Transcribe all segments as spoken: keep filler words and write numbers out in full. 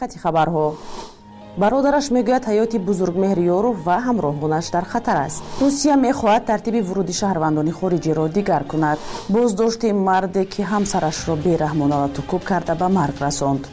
қати хабарҳо. бародараш мегӯяд ҳаёти бузургмеҳр Ёров ва ҳамроҳонаш дар хатар аст. Русия мехоҳад тартиби вуруди шаҳрвандони хориҷиро дигар кунад. боздошти марде ки ҳамсарашро бераҳмона тукуб карда ба марг расонд.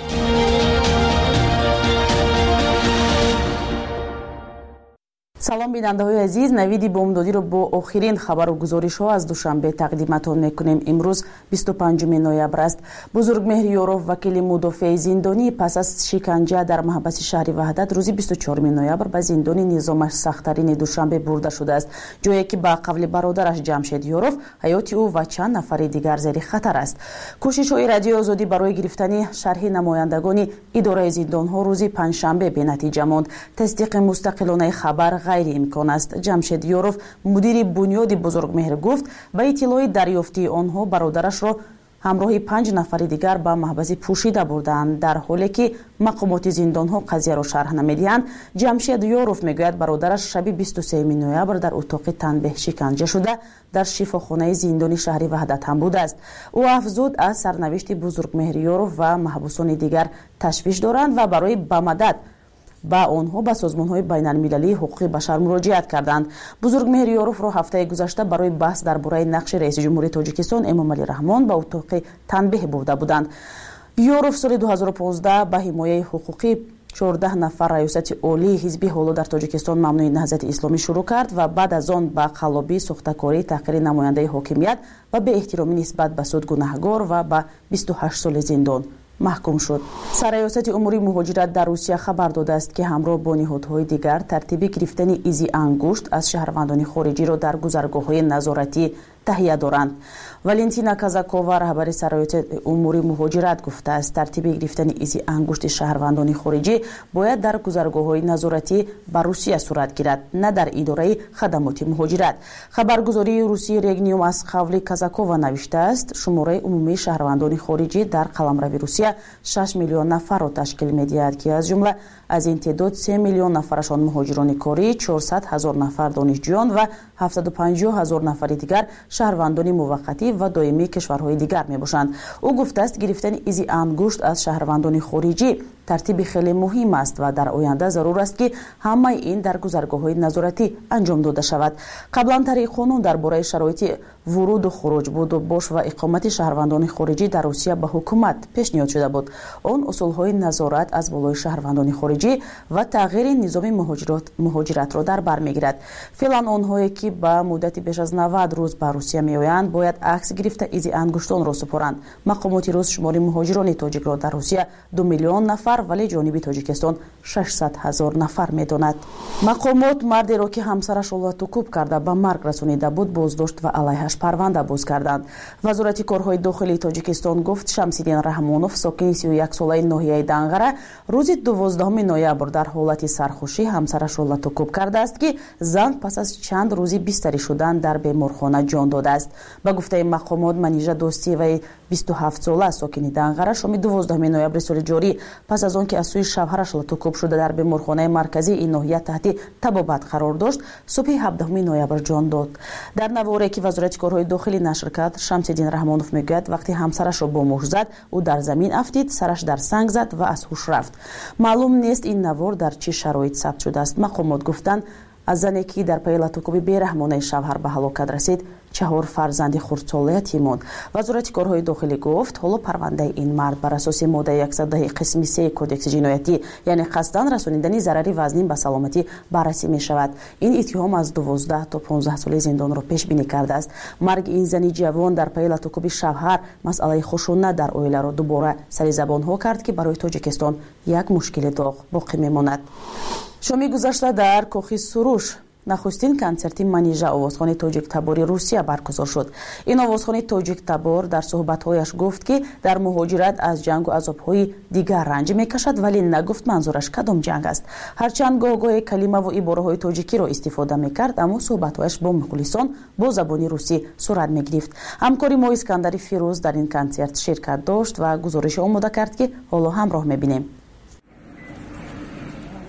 салом бинандаҳои азиз, навиди бомдодиро бо охирин хабару гузоришҳо аз душанбе тақдиматон мекунем. имрӯз бисту панҷуми ноябр аст. бузургмеҳр Ёров, вакили мудофеи зиндонӣ, пас аз шиканҷа дар маҳбаси шаҳри Ваҳдат рӯзи бисту чоруми ноябр ба зиндони низомаш сахттарини Душанбе бурда шудааст, ҷое ки ба қавли бародараш Ҷамшед Ёров ҳаёти ӯ ва чанд нафари дигар зери хатар аст. кӯшишҳои Радиои Озодӣ барои гирифтани шарҳи намояндагони идораи зиндонҳо рӯзи панҷшанбе бенатиҷа монд. тасдиқи мустақилонаи хабар غیرامکان است. جمشید یوروف مدیر بنیاد بزرگمهر گفت با اطلاع دریافتی آنها برادرش را همراه پنج نفر دیگر به محبس پوشیده بردند. در حالی که مقامات زندان ها قضیه را شرح نمیدهند، جمشید یوروف میگوید برادرش شب بیست و سوم نوامبر در اتاق تنبیه شکنجه شده در شفاخانه زندان شهر وحدت هم بوده است. او افزود از سرنوشت بزرگمهر یوروف و محبوسان دیگر تشویش دارند و برای به مدد با آنها به سازمان‌های بین‌المللی حقوق بشر مراجعت کردند. بزرگمهر یوروفро ҳафтаи гузашта барои баҳс дар бораи нақши раиси ҷумҳурии Тоҷикистон Эмомалӣ Раҳмон ба утоқи танбеҳ бурда буданд. Ёров соли ду ҳазору понздаҳ ба ҳимояи ҳуқуқи чордаҳ нафар раёсати олии ҳизби ҳоло дар Тоҷикистон мамнӯи Наҳзати Исломӣ шурӯъ кард ва баъд аз он ба қаллобӣ, сохтакорӣ, таҳқири намояндаи ҳокимият ва беэҳтиромӣ нисбат ба суд гунаҳгор ва ба бисту ҳашт соли зиндон маҳкум шуд. Сарраёсати умури муҳоҷират дар Русия хабар додааст ки ҳамроҳ бо ниҳодҳои дигар тартиби гирифтани изи ангушт аз шаҳрвандони хориҷиро дар гузаргоҳҳои назоратӣ таҳия доранд. Валентина Казакова, раҳбари сарраёсати умури муҳоҷират, гуфтааст тартиби гирифтани изи ангушти шаҳрвандони хориҷӣ бояд дар гузаргоҳҳои назоратӣ ба Русия сурат гирад, на дар идораи хадамоти муҳоҷират. Хабаргузории Русии Регниум аз қавли Казакова навиштааст, шумораи умумии шаҳрвандони хориҷӣ дар қаламрави Русия шаш миллион нафарро ташкил медиҳад ки аз ҷумла аз ин теъдод се миллион нафарашон муҳоҷирони корӣ, чорсад ҳазор нафар донишҷӯён ва ҳафтаду панҷоҳ ҳазор нафари дигар шаҳрвандони муваққатӣ ва доимии кишварҳои дигар мебошанд. ӯ гуфтааст гирифтани изи ангушт аз шаҳрвандони хориҷӣ тартиби хеле муҳим аст ва дар оянда зарур аст ки ҳамаи ин дар гузаргоҳҳои назоратӣ анҷом дода шавад. қаблан тарҳи қонун дар бораи шароити вуруду хуруҷ, буду бош ва иқомати шаҳрвандони хориҷӣ дар Русия ба ҳукумат пешниҳод шуда буд. он усулҳои назорат аз болои шаҳрвандони хориҷӣ ва тағйири низоми муҳоҷиратро дар бар мегирад. феълан онҳое ки ба муддати беш аз навад рӯз ба Русия меоянд бояд акс гирифта изи ангуштонро супоранд. мақомоти рӯз шумори муҳоҷирони тоҷикро дар Русия ду миллион нафар, вале ҷониби Тоҷикистон шашсад ҳазор нафар медонад. мақомот мардеро ки ҳамсарашро латукуб карда ба марг расонида буд боздошт ва алайҳаш парванда боз карданд. вазорати корҳои дохилии Тоҷикистон гуфт Шамсиддин Раҳмонов, сокини си و یک солаи ноҳияи Данғара, рӯзи дувозддаҳуми ноябр дар ҳолати сархушӣ ҳамсарашро латукуб кардааст ки зан пас аз чанд рӯзи бистарӣ шудан дар беморхона ҷон додааст. ба гуфтаи мақомот Манижа Достиеваи бисту ҳафт сола сокини Данғара шоми дувозддаҳуми ноябри соли ҷорӣ пас аз он ки аз сӯи шавҳараш латукуб шуда дар беморхонаи марказии ин ноҳия таҳти табобат қарор дошт, субҳи ҳабдаҳуми ноябр ҷон дод. дар наворе ки вазорати корҳои дохилӣ нашр кард, Шамсиддин Раҳмонов мегӯяд вақти ҳамсарашро бо муш зад, ӯ дар замин афтид, сараш дар санг зад ва аз ҳуш рафт. маълум нест ин навор дар чӣ шароит сабт шудааст. мақомот гуфтанд аз зане ки дар пайи латукуби бераҳмонаи шавҳар ба ҳалокат расид, чаҳор фарзанди хурдсола ятимонд. вазорати корҳои дохилӣ гуфт ҳоло парвандаи ин мард бар асоси моддаи яксад даҳи қисми се кодекси ҷиноятӣ, яъне қасдан расонидани зарари вазнин ба саломатӣ баррасӣ мешавад. ин иттиҳом аз дувоздаҳ то понздаҳ соли зиндонро пешбинӣ кардааст. марги ин зани ҷавон дар пайи латукуби шавҳар масъалаи хушунат дар оиларо дубора сари забонҳо кард ки барои Тоҷикистон як мушкили доғ боқӣ мемонад. шоми гузашта дар Кохи Суруш нахустин концерти Манижа овозхони тоҷиктабори Русия баргузор шуд. ин овозхони тоҷиктабор дар суҳбатҳояш гуфт ки дар муҳоҷират аз ҷангу азобҳои дигар ранҷ мекашад, вале нагуфт манзураш кадом ҷанг аст. ҳарчанд гоҳ-гоҳе калимаву ибораҳои тоҷикиро истифода мекард, аммо суҳбатҳояш бо мухлисон бо забони русӣ сурат мегирифт. ҳамкори мо Искандари Фирӯз дар ин концерт ширкат дошт ва гузориша омода кард ки ҳоло ҳамроҳ мебинем.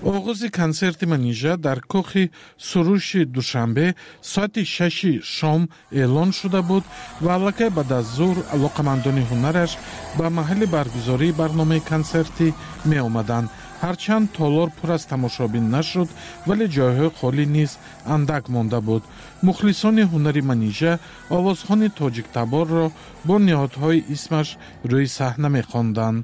оғози консерти манижа дар кӯхи суруши душанбе соати шаши шом эълон шуда буд ва аллакай баъд аз зуҳр алоқамандони ҳунараш ба маҳалли баргузории барномаи консертӣ меомаданд. ҳарчанд толор пур аз тамошобин нашуд, вале ҷойҳои холӣ низ андак монда буд. мухлисони ҳунари манижа овозхони тоҷиктаборро бо ниҳодҳои исмаш рӯи саҳна мехонданд.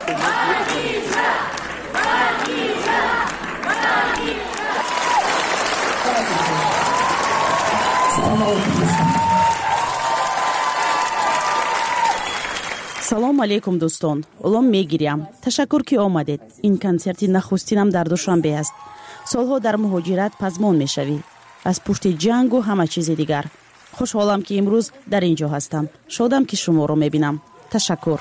салому алейкум дӯстон, улом мегирям. Ташаккур ки омадед. Ин консерти нахустинам дар Душанбе аст. солҳо дар муҳоҷират пазмон мешавӣ, аз пушти ҷангу ҳама чизи дигар. хушҳолам ки имрӯз дар ин ҷо ҳастам. шодам ки шуморо мебинам. ташаккур.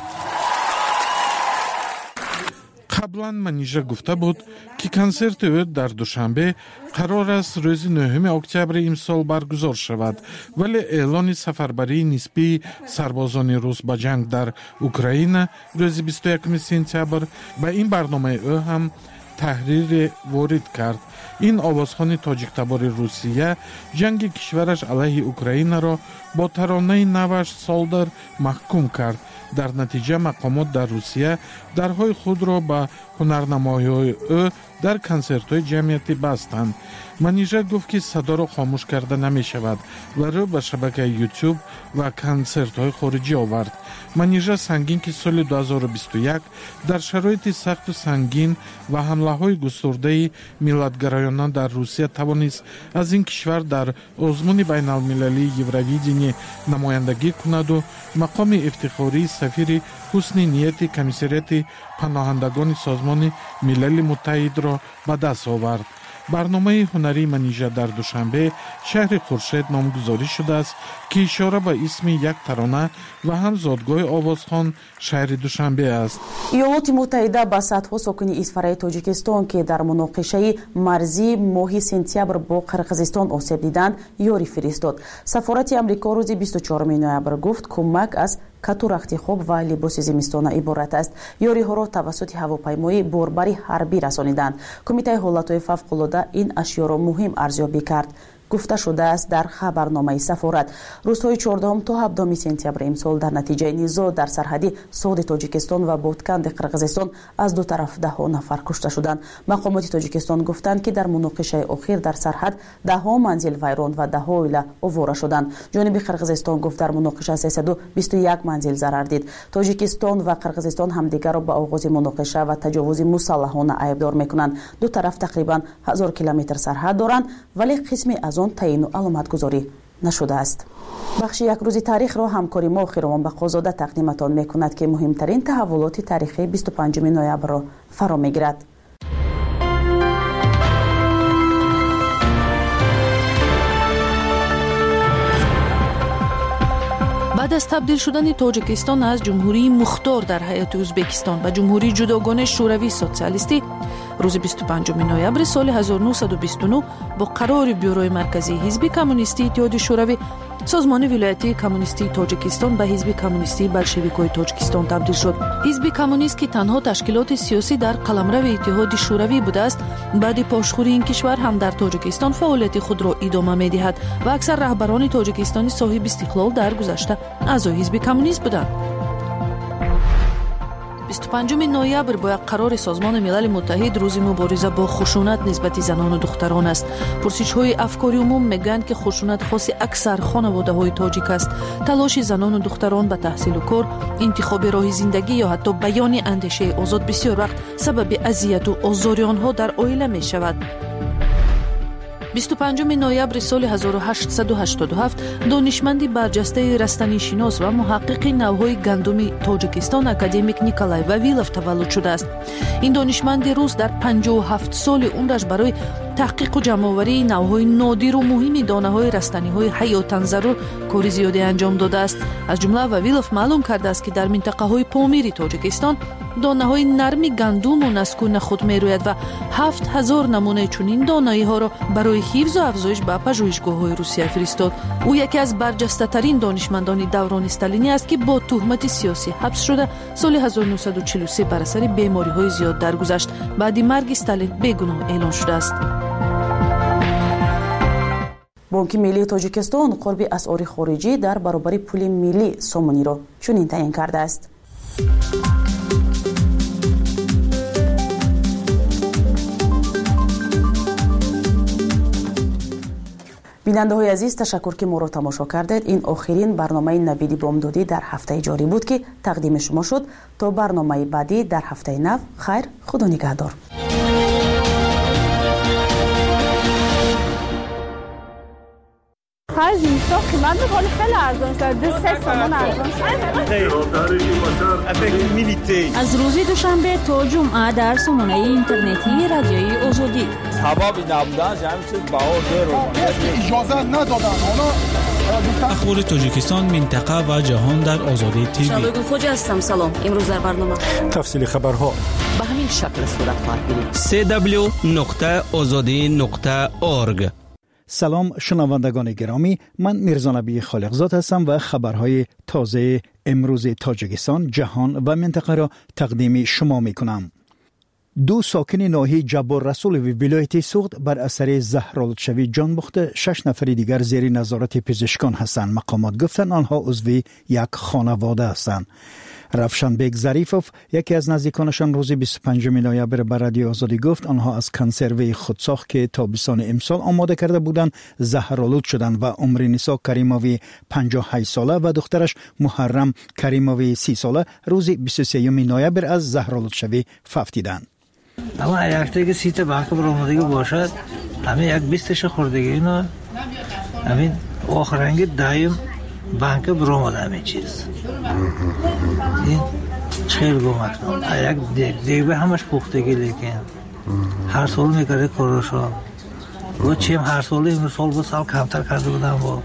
қаблан манижа гуфта буд ки консерти ӯ дар Душанбе қарор аст рӯзи нӯҳуми октябри имсол баргузор шавад, вале эълони сафарбарии нисбии сарбозони рус ба ҷанг дар Украина рӯзи бисту якуми сентябр ба ин барномаи ӯ ҳам таҳрире ворид кард. ин овозхони тоҷиктабори Русия ҷанги кишвараш алайҳи Украинаро бо таронаи наваш солдар маҳкум кард. дар натиҷа мақомот дар Русия дарҳои худро ба ҳунарнамоиҳои ӯ дар консертҳои ҷамъиятӣ бастанд. манижа гуфт ки садоро хомӯш карда намешавад ва рӯ ба шабакаи YouTube ва консертҳои хориҷӣ овард. манижа сангин ки соли ду ҳазору бисту як дар шароити сахту сангин ва ҳамлаҳои густурдаи миллатгароёна дар Русия тавонист аз ин кишвар дар озмуни байналмилалии Евровидение намояндагӣ кунаду мақоми ифтихории сафири ҳусни нияти комиссарияти паноҳандагони созмони милали муттаҳидро ба даст овард. барномаи ҳунарии манижа дар Душанбе шаҳри Хуршед номгузорӣ шудааст, ки ишора ба исми як тарона ва ҳам зодгоҳи овозхон шаҳри Душанбе аст. иёлоти муттаҳида ба садҳо сокини Исфараи Тоҷикистон, ки дар муноқишаи марзӣ моҳи сентябр бо Қирғизистон осеб диданд, ёрӣ фиристод. Сафорати Амрико рӯзи бисту чорум ноябр гуфт, кӯмак аз кату рахти хоб ва либоси зимистона иборат аст. ёриҳоро тавассути ҳавопаймои борбари ҳарбӣ расониданд. Кумитаи ҳолатҳои фавқулода ин ашёро муҳим арзёбӣ кард. гуфта шудааст дар хабарномаи сафорат. рӯзҳои чордуҳум то ҳабдуми сентябри имсол дар натиҷаи низоъ дар сарҳади соди Тоҷикистон ва Ботканди Қирғизистон аз ду тараф даҳо нафар кушта шуданд. мақомоти Тоҷикистон гуфтанд, ки дар муноқишаи охир дар сарҳад даҳо манзил вайрон ва даҳо оила овора шуданд. ҷониби Қирғизистон гуфт, дар муноқиша сесаду бисту як манзил зарар дид. Тоҷикистон ва Қирғизистон ҳамдигарро ба оғози муноқиша ва таҷовузи мусаллаҳона айбдор мекунанд. ду тараф тақрибан ҳазор километр сарҳад доранд, вале қисми аз он таъину аломатгузорӣ нашудааст. бахши якрӯзи таърихро ҳамкори мо Хиромон Бақозода тақдиматон мекунад, ки муҳимтарин таҳаввулоти таърихии бисту панҷуми ноябрро фаро мегирад. баъд аз табдил шудани Тоҷикистон аз ҷумҳурии мухтор дар ҳайати Ӯзбекистон ба ҷумҳурии ҷудогонаи шӯравии социалистӣ рӯзи бисту панҷуми ноябри соли ҳазору нуҳсаду бисту нӯ бо қарори бюрои марказии ҳизби коммунистии иттиҳоди шӯравӣ созмони вилоятии коммунистии Тоҷикистон ба ҳизби коммунистии болшевикои Тоҷикистон табдил шуд. ҳизби коммунист, ки танҳо ташкилоти сиёсӣ дар қаламрави иттиҳоди шӯравӣ будааст, баъди пошхӯрии ин кишвар ҳам дар Тоҷикистон фаъолияти худро идома медиҳад ва аксар раҳбарони Тоҷикистони соҳиби истиқлол дар гузашта аъзои ҳизби коммунист буданд. бисту панҷуми ноябр бо як қарори Созмони Милали Муттаҳид рӯзи мубориза бо хушунат нисбати занону духтарон аст. пурсишҳои афкори умум мегӯянд, ки хушунат хоси аксар хонаводаҳои тоҷик аст. талоши занону духтарон ба таҳсилу кор, интихоби роҳи зиндагӣ ё ҳатто баёни андешаи озод бисёр вақт сабаби азияту озори онҳо дар оила мешавад. бисту панҷуми ноябри соли ҳазору ҳаштсаду ҳаштоду ҳафт донишманди барҷастаи растанишинос ва муҳаққиқи навъҳои гандуми Тоҷикистон академик Николай Вавилов таваллуд шудааст. ин донишманди рус дар панҷоҳу ҳафт соли умраш барои таҳқиқу ҷамъоварии навъҳои нодиру муҳими донаҳои растаниҳои ҳаётан зарур кори зиёде анҷом додааст. аз ҷумла Вавилов маълум кардааст, ки дар минтақаҳои помири Тоҷикистон دانه‌های نرم گندم و نسک و نخود می‌روید و هفت هزار نمونه چنین دانه‌ها را برای حفظ و افزایش به پژوهشگاه‌های روسیه فرستاد. او یکی از برجسته‌ترین دانشمندان دوران استالینی است که با تهمت سیاسی حبس شده سال هزار و نهصد و چهل و سه بر اثر بیماری‌های زیاد درگذشت. بعد مرگ استالین بیگناه اعلان شده است. بانک ملی تاجیکستان قرب اسعار خارجی در برابر پول ملی سومونی را چنین تعیین کرده است. بیننده های عزیز، تشکر که ما را تماشا کردید. این آخرین برنامه نوید بامدادی در هفته جاری بود که تقدیم شما شد. تا برنامه بعدی در هفته نو، خیر، خدا نگهدار. خرج اینستا قیمت میکنه خیلی ارزان شد. دو سه سامان ارزان شد. از روز دوشنبه تا جمعه در سامانه اینترنتی رادیوی آزادی. سبابی نبودن همین چیز بها دیر اجازه ندادن. اخبار تاجیکستان، منطقه و جهان در آزادی تیوی. شبگون خوجا هستم. سلام. امروز در برنامه تفصیل خبرها به همین شکل صورت خواهد گرفت. سی دبلیو نقطه آزادی نقطه اورگ. سلام شنوندگان گرامی، من میرزا نبی خالقزاد هستم و خبرهای تازه امروز تاجیکستان، جهان و منطقه را تقدیم شما می کنم. دو ساکن ناحیه جبار رسول و ولایت سوخت بر اثر زهرآلودشوی جان باخته، شش نفر دیگر زیر نظارت پزشکان هستند. مقامات گفتند آنها عضو یک خانواده هستند. رفشنبک ظریفوف، یکی از نزدیکانشان، روز بیست و پنجم نوامبر به رادیو آزادی گفت آنها از کنسروی خودساخت که تابستان امسال آماده کرده بودند زهرآلود شدند و عمر نسا کریموی پنجاه و هشت ساله و دخترش محرم کریموی سی ساله روز بیست و سوم نوامبر از زهرآلودشوی فوتیدند. اما یکتا که سیت بانک برآمدگی باشد، همین یک بیستش خوردگی اینا، همین آخرنگ دایم بانک برآمد همین چیز. این خیلی گمکنم. یک دیگ دیگ به همش پختگی لیکن هر سال میکرده کارشو. و چیم هر سالی این سال با سال کمتر کرده بودم با.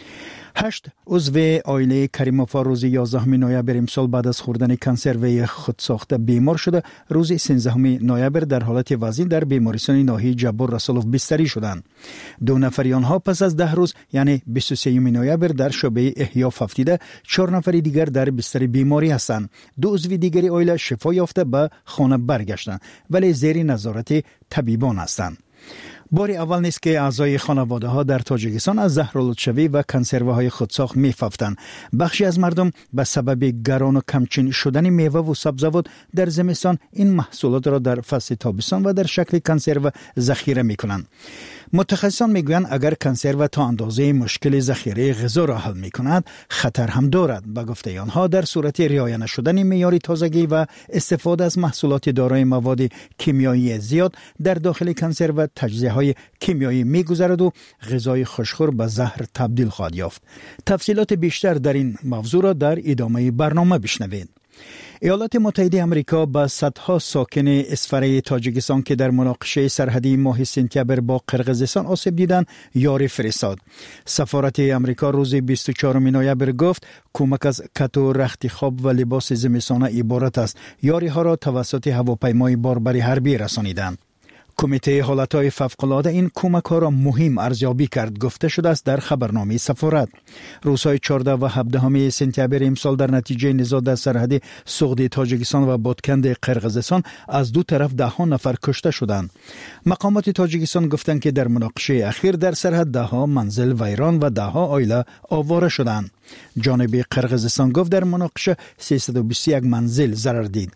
هشت عضو عائله کریموفا روز یازدهم نوامبر امسال بعد از خوردن کنسروی خودساخته بیمار شده. روز سیزدهم نوامبر در حالت وزین در بیمارستان ناحیه جبار رسولوف بستری شدند. دو نفر آنها پس از ده روز یعنی بیست و سوم نوامبر در شعبه احیا فوتیده، چهار نفر دیگر در بستر بیماری هستند. دو عضو دیگری عائله شفا یافته به خانه برگشتند ولی زیر نظارت طبیبان هستند. بار اول نیست که اعضای خانواده ها در تاجیکستان از زهرآلودشوی و کنسروه های خودساخت می فوتند. بخشی از مردم به سبب گران و کمچین شدن میوه و سبزیجات در زمستان این محصولات را در فصل تابستان و در شکل کنسرو ذخیره می کنند. متخصصان میگویند اگر کنسرو تا اندازه مشکل ذخیره غذا را حل می کند، خطر هم دارد. به گفته آنها در صورت رعایت نشدن معیار تازگی و استفاده از محصولات دارای مواد کیمیایی زیاد در داخل کنسرو تجزیه های کیمیایی میگذرد و غذای خوشخور به زهر تبدیل خواهد یافت. تفصیلات بیشتر در این موضوع را در ادامه برنامه بشنوید. ایالات متحده آمریکا با صدها ساکن اسفره تاجیکستان که در مناقشه سرحدی ماه سپتامبر با قرقیزستان آسیب دیدند یاری فرستاد. سفارت آمریکا روز بیست و چهارم نوامبر گفت کمک از کت و رخت خواب و لباس زمستانه عبارت است. یاری ها را توسط هواپیمای باربری حربی رسانیدند. کمیته حالتهای فوق‌العاده این کمک ها را مهم ارزیابی کرد، گفته شده است در خبرنامه سفارت. روزهای چهاردهم و هفدهم سپتامبر امسال در نتیجه نزاع در سرحد سوخت تاجیکستان و بادکند قرقیزستان از دو طرف ده ها نفر کشته شدند. مقامات تاجیکستان گفتند که در مناقشه اخیر در سرحد ده ها منزل ویران و ده ها عائله آواره شدند. جانب قرقیزستان گفت در مناقشه سیصد و بیست و یک منزل ضرر دید.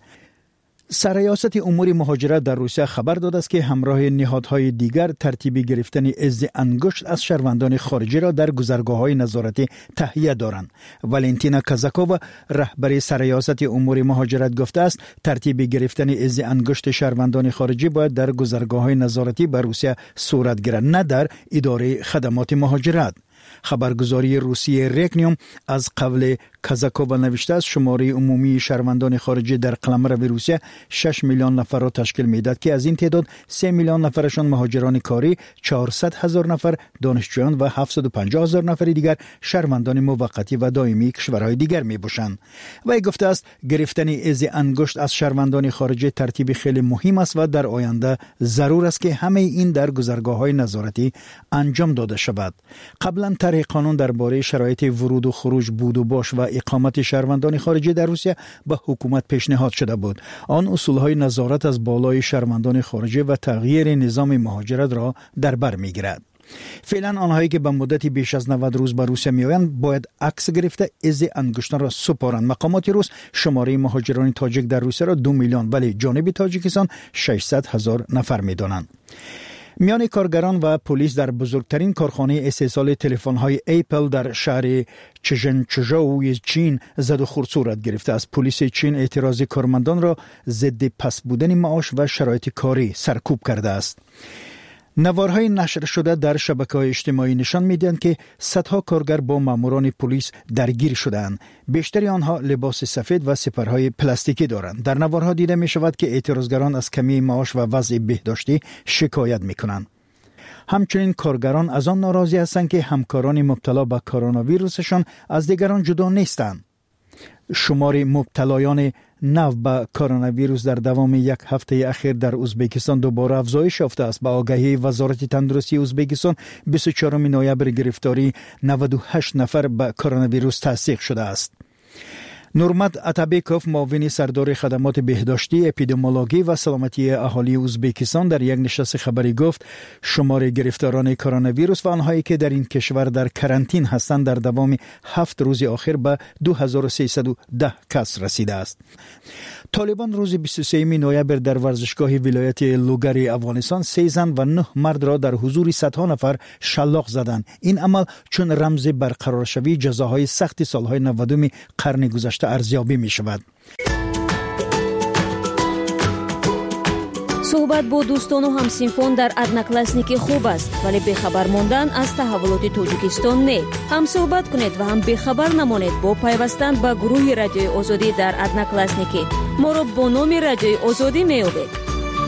سرریاست امور مهاجرت در روسیه خبر داده است که همراه نهادهای دیگر ترتیب گرفتن عضو انگشت از شهروندان خارجی را در گذرگاه‌های نظارتی تهیه دارند. والنتینا کازاکووا رهبر سرریاست امور مهاجرت گفته است ترتیب گرفتن عضو انگشت شهروندان خارجی باید در گذرگاه‌های نظارتی به روسیه صورت گیرد، نه در اداره خدمات مهاجرت. خبرگزاری روسیه ریکنیوم از قول کازاکووا نوشته است شماره عمومی شهروندان خارجی در قلمرو روسیه شش میلیون نفر را تشکیل می‌دهد که از این تعداد سه میلیون نفرشان مهاجران کاری، چهارصد هزار نفر دانشجویان و هفتصد و پنجاه هزار نفر دیگر شهروندان موقتی و دائمی کشورهای دیگر میباشند. و گفته است گرفتن از انگشت از شهروندان خارجی ترتیب خیلی مهم است و در آینده ضرور است که همه این در گذرگاه‌های نظارتی انجام داده شود. قبلا طرح قانون درباره شرایط ورود و خروج بود و باش و اقامت شهروندان خارجی در روسیه به حکومت پیشنهاد شده بود. آن اصولهای نظارت از بالای شهروندان خارجی و تغییر نظام مهاجرت را در بر میگیرد. فعلا آنهایی که به مدتی بیش از نود روز به روسیه میآیند باید عکس گرفته از انگشتان را سپارند. مقامات روس شماره مهاجران تاجیک در روسیه را دو میلیون ولی جانب تاجیکستان ششصد هزار نفر میدانند. میان کارگران و پلیس در بزرگترین کارخانه استحصال تلفن‌های اپل در شهر چژنچژو چین زد و خورد صورت گرفته است. پلیس چین اعتراض کارمندان را ضد پس بودن معاش و شرایط کاری سرکوب کرده است. نوارهای نشر شده در شبکه‌های اجتماعی نشان می‌دهند که صدها کارگر با ماموران پلیس درگیر شدند. بیشتر آنها لباس سفید و سپرهای پلاستیکی دارند. در نوارها دیده می‌شود که اعتراضگران از کمی معاش و وضع بهداشتی شکایت می‌کنند. همچنین کارگران از آن ناراضی هستند که همکاران مبتلا به کرونا ویروسشان از دیگران جدا نیستند. شمار مبتلایان نو به کرونا ویروس در دوام یک هفته اخیر در ازبکستان دوباره افزایش یافته است. با آگهی وزارت تندرستی ازبکستان بیست و چهارم نوامبر گرفتاری نود و هشت نفر به کرونا ویروس تصدیق شده است. نورمت اتابکوف معاون سردار خدمات بهداشتی، اپیدمیولوژی و سلامتی اهالی ازبکستان در یک نشست خبری گفت شمار گرفتاران کرونا ویروس و آنهایی که در این کشور در کرانتین هستند در دوام هفت روز آخر به دو هزار و سیصد و ده کس رسیده است. طالبان روز بیست و سوم نوامبر در ورزشگاه ولایت لوگر افغانستان سه زن و نه مرد را در حضور صدها نفر شلاق زدند. این عمل چون رمز برقرار شوی جزاهای سخت سالهای نودم قرن گذشته ارزیابی می شود. صحبت با دوستان و همسینفون در ادناکلاسنیکی خوب است ولی بخبر موندن از تحولات تاجیکستان نه. هم صحبت کنید و هم بخبر نمانید با پیوستن به گروه رادیوی آزادی در ادناکلاسنیکی. ما را با نام رادیوی آزادی میابید.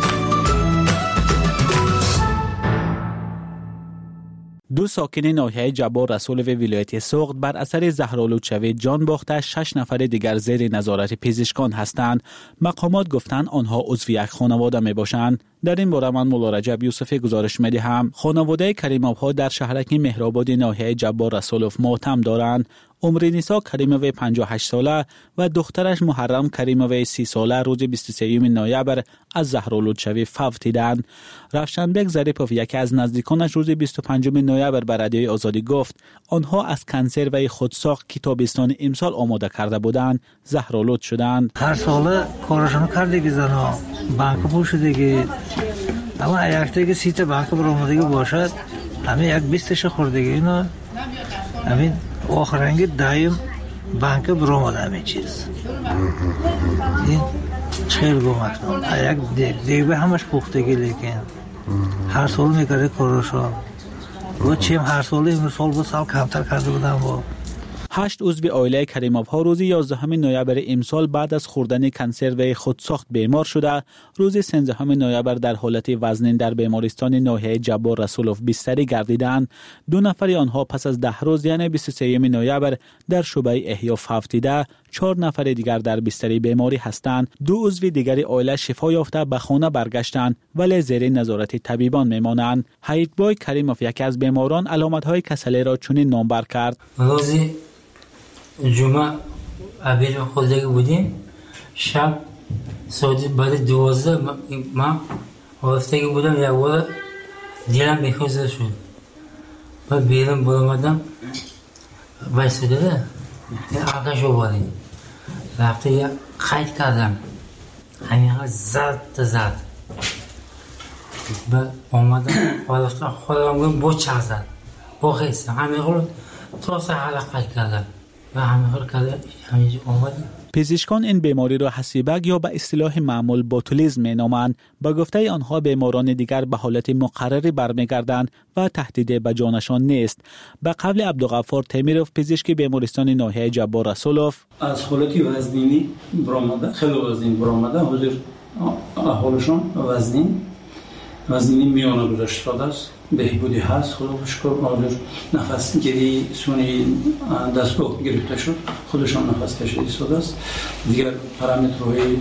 دو ساکن ناحیه جبار رسول و ولایت سوغد بر اثر زهرآلودشوی جان باخته، شش نفر دیگر زیر نظارت پزشکان هستند. مقامات گفتند آنها عضو یک خانواده می باشند. در این باره من مولا رجب یوسفی گزارش می دهم. خانواده کریموف ها در شهرک مهرآباد ناحیه جبار رسولوف ماتم دارند. عمر نیسا کریموف پنجاه و هشت ساله و دخترش محرم کریموف سی ساله روز بیست و سوم نوامبر از زهرآلودشوی فوت دیدند. رفشنبک ظریفوف یکی از نزدیکانش روز بیست و پنجم نوامبر به رادیوی آزادی گفت آنها از کنسروی خودساخت که تابستان امسال آماده کرده بودند زهرآلود شدند. هر سال کارشون کردگی زنها بانک پوشیدگی اما ایاکتگی سیت بانک برآمدگی باشد همه یک بیستش خوردگی اینا همین آخرنگی دایم بانک برآمده همه چیز این خیلی گمکنم یک دیگه به همش پختگی لیکن هر سال میکرده کارشو و چیم هر سال این سال با سال کمتر کرده بودم با هشت عضو عائله کریموف ها روز یازدهم نوامبر امسال بعد از خوردن کنسروی خودساخت بیمار شده. روز سیزدهم نوامبر در حالت وزنین در بیمارستان ناحیه جبار رسولوف بستری گردیدند. دو نفر آنها پس از ده روز یعنی بیست و سوم نوامبر در شعبه احیا فوت دیده. چهار نفر دیگر در بستری بیماری هستند. دو عضو دیگری عائله شفا یافته به خانه برگشتند ولی زیر نظارت طبیبان میمانند. حیدبای کریموف یکی از بیماران علامت‌های کسلی را چنین نامبر کرد. روزی جمعه عبیر خودگی بودیم شب ساعت بعد دوازده من آفتگی بودم یک بار دیلم میخوزه شد و بیرم برامدم بایسته ده آقاش رو باریم رفته یک قید کردم همین ها زرد زرد و آمدم آرفتم خودم گویم با چه زد با خیستم همین خود تراسه حالا قید کردم و همین خود کرده همینجا آمدیم. پزشکان این بیماری را حسیبک یا به اصطلاح معمول بوتولیسم مینامند. با گفته آنها بیماران دیگر به حالت مقرری برمیگردند و تهدید به جانشان نیست. به قول عبدالغفار تیمیروف پزشک بیمارستان ناحیه جبار رسولوف، از حالت وزنینی برآمده، خیلی وزنین برآمده، حاضر احوالشان وزنین وزنینی میانه گذاشته شده است، بهبودی هست، خدا شکر. حاضر نفس گیری سونی دستگاه گرفته شد، خودشان نفس کشیده ایستاده است. دیگر پارامترهای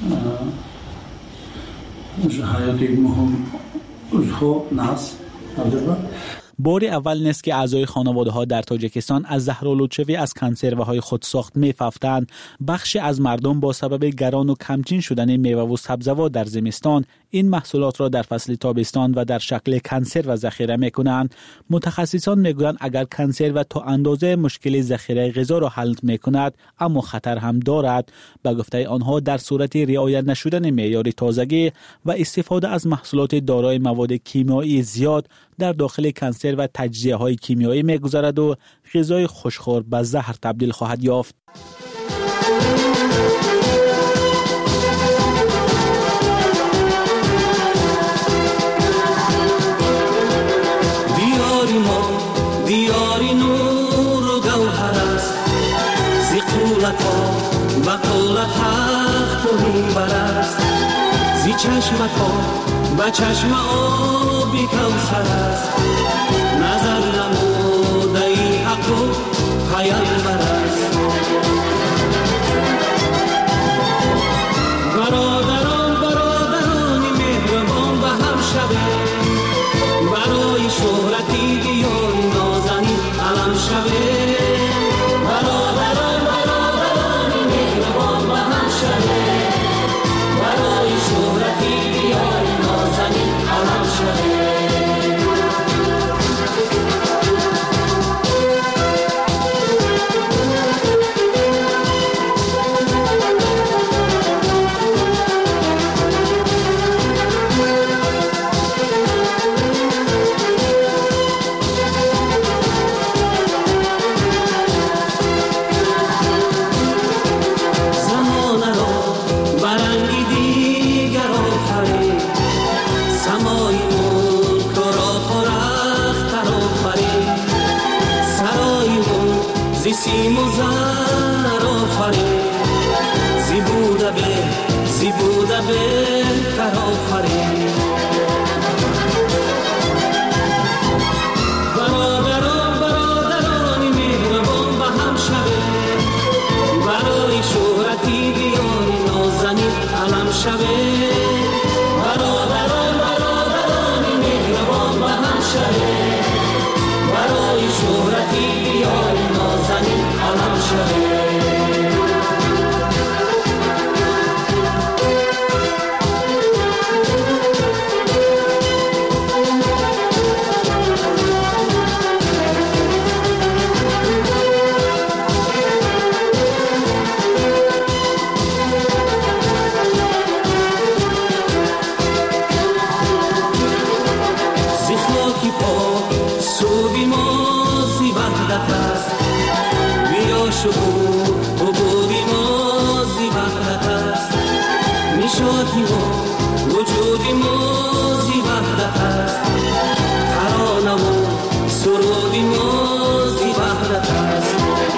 حیاتی مهم عضو ناس حاضر بود. بار اول نیست که اعضای خانواده ها در تاجیکستان از زهرآلودشوی از کنسرو های خودساخت می‌فهمند. بخشی از مردم با سبب گران و کمچین شدن میوه و سبزوات در زمستان این محصولات را در فصل تابستان و در شکل کنسرو ذخیره می‌کنند. متخصصان میگویند اگر کنسرو تا اندازه مشکل ذخیره غذا را حل می‌کند، اما خطر هم دارد. به گفته آنها در صورت رعایت نشدن معیار تازگی و استفاده از محصولات دارای مواد کیمیایی زیاد در داخل کنسرو و تجزیه های کیمیایی می‌گذرد و غذای خوشخوار به زهر تبدیل خواهد یافت. دیاری ما دیاری نور و گوهر است، زی قولت ها و قولت تخت و میبر است، زی چشمت ها و چشم آبی کوثر است، نظر نموده ای حق و پیامبر است. برادران برادران مهربان به هم شوه، برای شهرتی دیاری نازنین علم شوه. برادران برادران مهربان به هم شوه، برای شهرتی دیاری نازنین علم شوه. سیم و زر آفرین، زی بوده به زی بوده بهتر آفرین. برادران برادران مهربان به هم شوه، برای شهرتی دیاری نازنین علم شوه. برادران برادران مهربان به هم شوه، برای شهرتی دیاری نازنین علم شوه. زی خاکی پاک سوبی ما زی وحدت است، بیا شکوه و بودی ما زی وحدت است. نشاطی ما وجودی ما زی وحدت است، ترانه و سرودی ما زی وحدت است.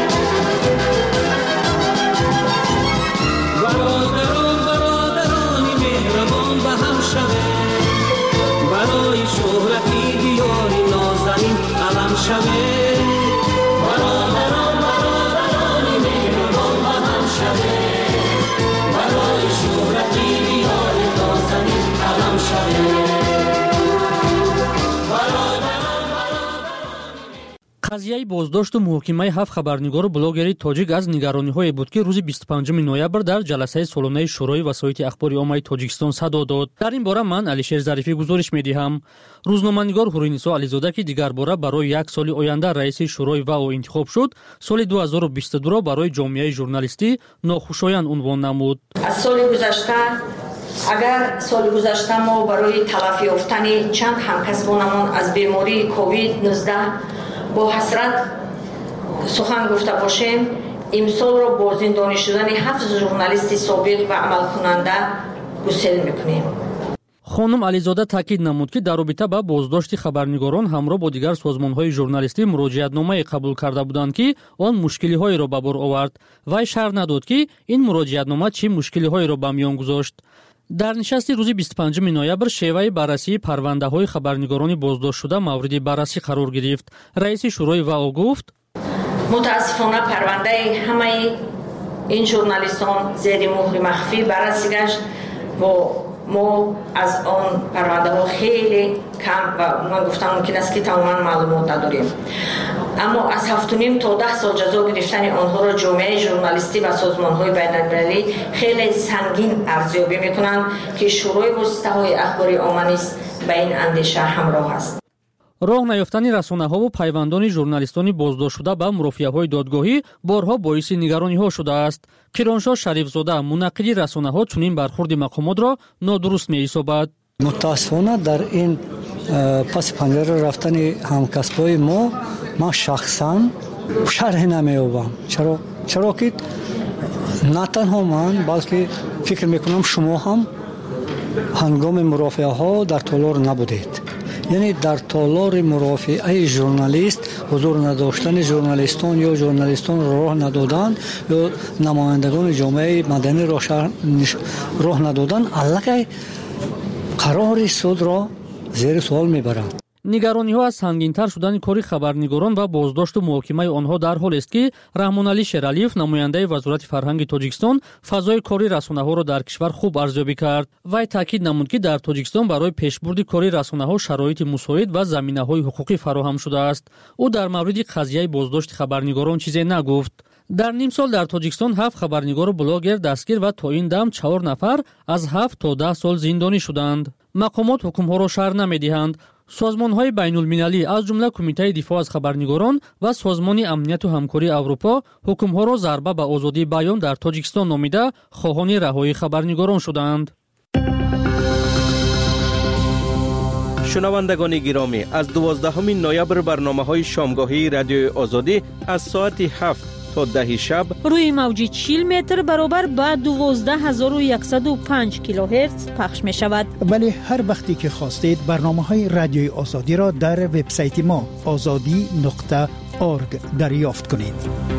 برادران برادران مهربان به هم شوه، برای شهرتی دیاری نازنین علم شوه. برادران برادران مهربان به هم شوه، برای شهرتی دیاری نازنین علم شوه. قضیه بازداشت و محاکمه هفت خبرنگار و بلاگری تاجیک از نگرانی‌های بود که روز بیست و پنجم نوامبر در جلسه سالانه شورای وسایط اخباری عامه تاجیکستان صدا داد. در این باره من علیشیر ظریفی گزارش می‌دهم. روزنامه‌نگار حورینیسا علیزاده که دیگر باره برای یک سال آینده رئیس شورای و انتخاب شد، سال دو هزار و بیست و دو را برای جامعه ژورنالیستی ناخوشایند عنوان نمود. از سال گذشته اگر سال گذشته ما برای تلافی یافتن چند همکسبانمان از بیماری کووید نوزده با حسرت سخن گفته باشیم، امسال را با زندانی شدن هفت ژورنالیست سابق و عمل کننده گسیل میکنیم. خانم علیزاده تاکید намуд ки дар робита ба боздошти хабарнигорон ҳамроҳ бо дигар созмонҳои журналистӣ муроҷиатномае қабул карда буданд ки он мушкилиҳоеро ба бор овард. вай шарҳ надод ки ин муроҷиатнома чӣ мушкилиҳоеро ба миён гузошт. дар нишасти рӯзи бисту панҷуми ноябр шеваи баррасии парвандаҳои хабарнигорони боздоштшуда мавриди баррасӣ қарор гирифт. раиси шӯрои ВАО гуфт: мутаассифона парвандаи ҳамаи ин журналистон зери муҳри махфӣ баррасӣ гашт. бо мо аз он парвандаҳо хеле кам ва ман гуфтам мумкин аст ки тамоман маълумот надорем. аммо аз ҳафту ним то даҳ сол ҷазо гирифтани онҳоро ҷомеаи журналистӣ ва созмонҳои байналмилалӣ хеле сангин арзёбӣ мекунанд ки шӯрои воситаҳои ахбори омма низ ба ин андеша ҳамроҳ аст. роҳ наёфтани расонаҳову пайвандони журналистони боздоштшуда ба мурофиаҳои додгоҳӣ борҳо боиси нигарониҳо шудааст. қироншоҳ шарифзода мунаққиди расонаҳо чунин бархурди мақомотро нодуруст меҳисобад. мутаассифона дар ин паси панҷара рафтани ҳамкасбои мо ман шахсан шарҳе намеёбам. чаро чаро ки на танҳо ман балки фикр мекунам шумо ҳам ҳангоми мурофиаҳо дар толор набудед. یعنی در تالار مرافعه ژورنالیست حضور نداشتن ژورنالیستان یا ژورنالیستان راه ندادن یا نمایندگان جامعه مدنی را راه ندادن علاقه قرار سود را زیر سوال میبرند. нигарониҳо аз сангинтар шудани кори хабарнигорон ва боздошту муҳокимаи онҳо дар ҳолест ки раҳмоналӣ шералиев намояндаи вазорати фарҳанги тоҷикистон фазои кори расонаҳоро дар кишвар хуб арзёбӣ кард. вай таъкид намуд ки дар тоҷикистон барои пешбурди кори расонаҳо шароити мусоид ва заминаҳои ҳуқуқӣ фароҳам шудааст. ӯ дар мавриди қазияи боздошти хабарнигорон чизе нагуфт. дар ним сол дар тоҷикистон ҳафт хабарнигору блогер дастгир ва то ин дам чаҳор нафар аз ҳафт то даҳ сол зиндонӣ шуданд. мақомот ҳукмҳоро шарҳ намедиҳанд. созмонҳои байнулмилалӣ аз ҷумла кумитаи дифоъ аз хабарнигорон ва созмони амнияту ҳамкории аврупо ҳукмҳоро зарба ба озодии баён дар тоҷикистон номида хоҳони раҳоии хабарнигорон шуданд. шунавандагони гиромӣ, аз дувоздаҳуми ноябр барномаҳои шомгоҳии радиои озодӣ аз соати ҳафт то даҳи шаб рӯи мавҷи чил метр баробар ба дувоздаҳ ҳазору яксаду панҷ килоҳерц пахш мешавад. вале ҳар вақте ки хостед барномаҳои радиои озодиро дар вебсайти мо озодӣ нуқта орг дарёфт кунед.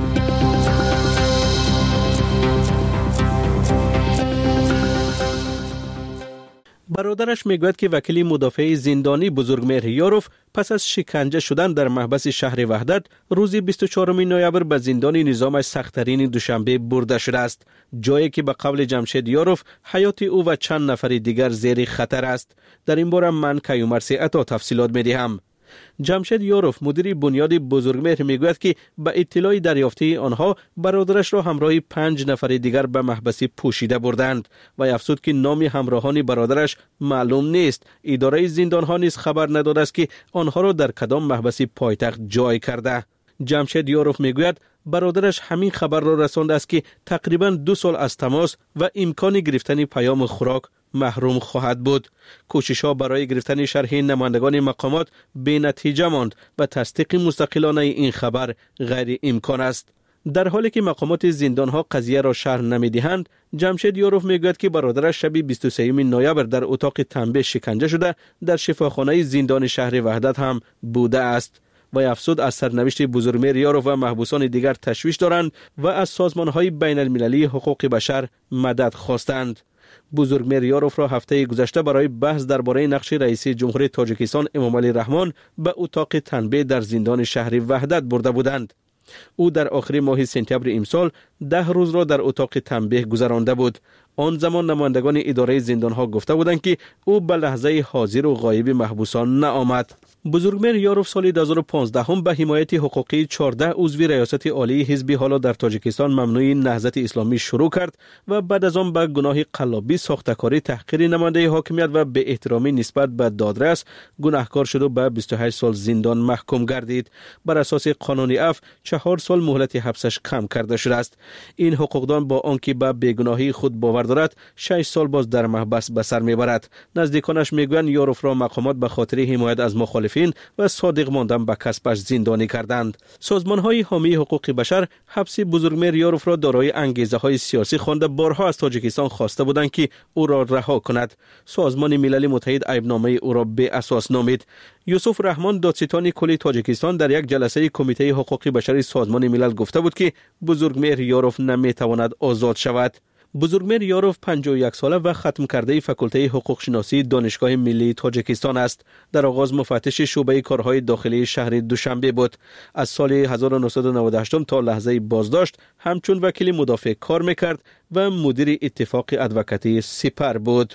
برادرش میگوید که وکیل مدافع زندانی بزرگمهر یاروف پس از شکنجه شدن در محبس شهر وحدت روز بیست و چهارم نوامبر به زندان نظامش سخت‌ترین دوشنبه برده شده است، جایی که به قول جمشید یاروف حیات او و چند نفر دیگر زیر خطر است. در این باره من کیومر سیعتا تفصیلات میدهم. جمشید یاروف مدیر بنیاد بزرگمهر میگوید که به اطلاع دریافتی آنها برادرش را همراه پنج نفر دیگر به محبسی پوشیده بردند و افزود که نام همراهان برادرش معلوم نیست. اداره زندانها نیز خبر نداده است که آنها را در کدام محبسی پایتخت جای کرده. جمشید یاروف میگوید برادرش همین خبر را رسانده است که تقریبا دو سال از تماس و امکان گرفتن پیام خوراک محروم خواهد بود. کوشش‌ها برای گرفتن شرح نمایندگان مقامات بی نتیجه ماند و تصدیق مستقلانه این خبر غیر امکان است. در حالی که مقامات زندانها قضیه را شرح نمی‌دهند، جمشید یاروف میگوید که برادرش شب بیست و سوم نوامبر در اتاق تنبیه شکنجه شده در شفاخانه زندان شهر وحدت هم بوده است. و افزود از سرنوشت بزرگمهر یاروف و محبوسان دیگر تشویش دارند و از سازمان‌های بین المللی حقوق بشر مدد خواستند. بزرگمهر یاروف را هفته گذشته برای بحث درباره نقش رئیس جمهوری تاجیکستان امامعلی رحمان به اتاق تنبیه در زندان شهر وحدت برده بودند. او در آخر ماه سپتامبر امسال ده روز را در اتاق تنبیه گذرانده بود. آن زمان نمایندگان اداره زندانها گفته بودند که او به لحظه حاضر و غایب محبوسان نآمد. بزرگمهر یاروف سال دو هزار و پانزده هم به حمایت حقوقی چهارده عضو ریاست عالی حزب حالا در تاجیکستان ممنوع نهضت اسلامی شروع کرد و بعد از آن به گناه قلابی، ساختکاری، تحقیر نماینده حاکمیت و به احترامی نسبت به دادرس گناهکار شد و به بیست و هشت سال زندان محکوم گردید. بر اساس قانون عفو چهار سال مهلت حبسش کم کرده شده است. این حقوقدان با آنکه به بیگناهی خود باور دارد شش سال باز در محبس به سر میبرد. نزدیکانش میگویند یاروف را مقامات به خاطر حمایت از مخالفان مخالفین و صادق ماندن به کسبش زندانی کردند. سازمان‌های حامی حقوق بشر حبس بزرگمهر یاروف را دارای انگیزه‌های سیاسی خوانده بارها از تاجیکستان خواسته بودند که او را رها کند. سازمان ملل متحد عیبنامه او را به اساس نامید. یوسف رحمان دادستان کل تاجیکستان در یک جلسه کمیته حقوق بشر سازمان ملل گفته بود که بزرگمهر یاروف نمیتواند آزاد شود. بزرگمهر یاروف پنجاه و یک ساله و ختم کرده فاکولته حقوق شناسی دانشگاه ملی تاجیکستان است. در آغاز مفتش شعبه کارهای داخلی شهر دوشنبه بود. از سال هزار و نهصد و نود و هشت تا لحظه بازداشت همچون وکیل مدافع کار میکرد و مدیر اتفاق ادوکاتی سپر بود.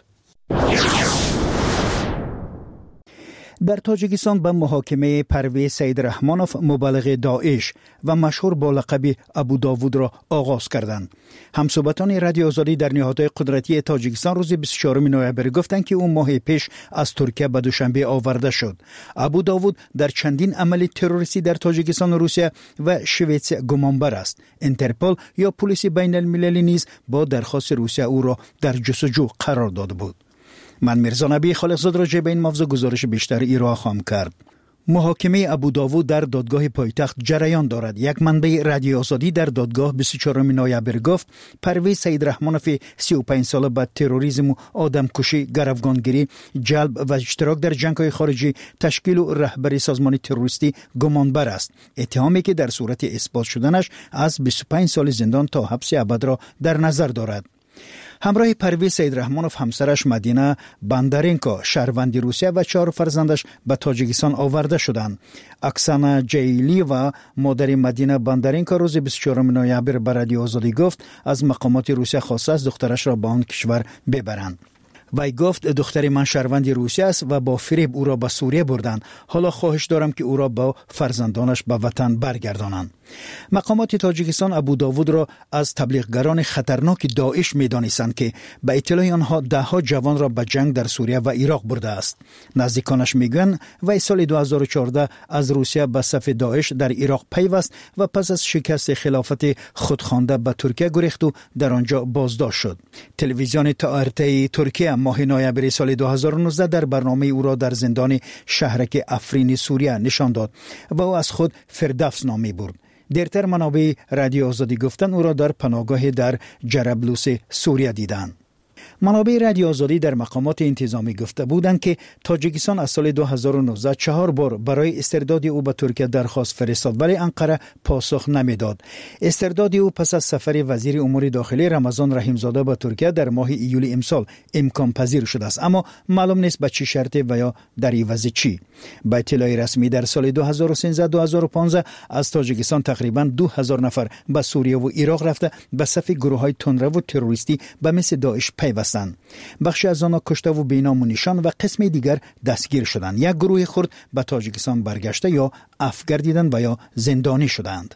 در تاجیکستان به محاکمه پرویز سید رحمانوف مبلغ داعش و مشهور با لقب ابو داوود را آغاز کردند. همصحبتان رادیو آزادی در نهادهای قدرتی تاجیکستان روز بیست و چهارم نوامبر گفتند که او ماه پیش از ترکیه به دوشنبه آورده شد. ابو داوود در چندین عمل تروریستی در تاجیکستان، روسیه و شویتس گمانبر است. اینترپل یا پلیس بین المللی نیز با درخواست روسیه او را در جستجو قرار داده بود. من میرزا نبی خالقزاد را به این موضوع گزارش بیشتر ایرا خواهم کرد. محاکمه ابو داوود در دادگاه پایتخت جریان دارد. یک منبع رادیو آزادی در دادگاه بیست و چهارم نوامبر گفت پرویز سید رحمانوف سی و پنج ساله به تروریسم و آدمکشی، گروگانگیری، جلب و اشتراک در جنگ‌های خارجی، تشکیل و رهبری سازمان تروریستی گمانبر است. اتهامی که در صورت اثبات شدنش از بیست و پنج سال زندان تا حبس ابد را در نظر دارد. همراه پرویز سید رحمانوف همسرش مدینه باندارینکو شهروند روسیه و چهار فرزندش به تاجیکستان آورده شدند. اکسانا جیلی و مادر مدینه باندارینکو روز بیست و چهارم نوامبر به رادیو آزادی گفت از مقامات روسیه خواسته است دخترش را به آن کشور ببرند. وی گفت دختر من شهروند روسیه است و با فریب او را به سوریه بردند. حالا خواهش دارم که او را با فرزندانش به وطن برگردانند. مقامات تاجیکستان ابو داوود را از تبلیغگران خطرناک داعش می‌دانستند که به اطلاع آنها ده ها جوان را به جنگ در سوریه و عراق برده است. نزدیکانش میگویند وی سال دو هزار و چهارده از روسیه به صف داعش در عراق پیوست و پس از شکست خلافت خودخوانده به ترکیه گریخت و در آنجا بازداشت شد. تلویزیون تارته ترکیه ماه نوامبر سال دو هزار و نوزده در برنامه او را در زندان شهرک افرین سوریه نشان داد و او از خود فردوس نام می‌برد. دیرتر منابع رادیو آزادی گفتن او را در پناهگاه در جرابلوس سوریه دیدند. منابع رادیو آزادی در مقامات انتظامی گفته بودند که تاجیکستان از سال دو هزار و نوزده چهار بار برای استرداد او به ترکیه درخواست فرستاد ولی انقره پاسخ نمیداد. استرداد او پس از سفر وزیر امور داخلی رمضان رحیمزاده به ترکیه در ماه ایول امسال امکان پذیر شده است، اما معلوم نیست به چه شرط و یا در عوض چی. با اطلاع رسمی در سال دو هزار و سیزده دو هزار و پانزده از تاجیکستان تقریبا دو هزار نفر به سوریه و عراق رفته به صف گروه‌های تندرو و تروریستی به مثل داعش پیوستند. بخشی از آنها کشته و بی‌نام و نشان و قسم دیگر دستگیر شدند. یک گروه خرد به تاجیکستان برگشته یا عفو گردیدند و یا زندانی شدند.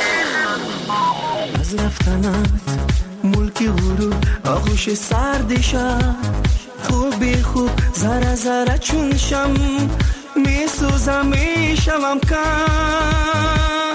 از رفتنت ملکی غرور آغوش سردشم خوبی خوب زره زره چون شم میسوزم میشم کم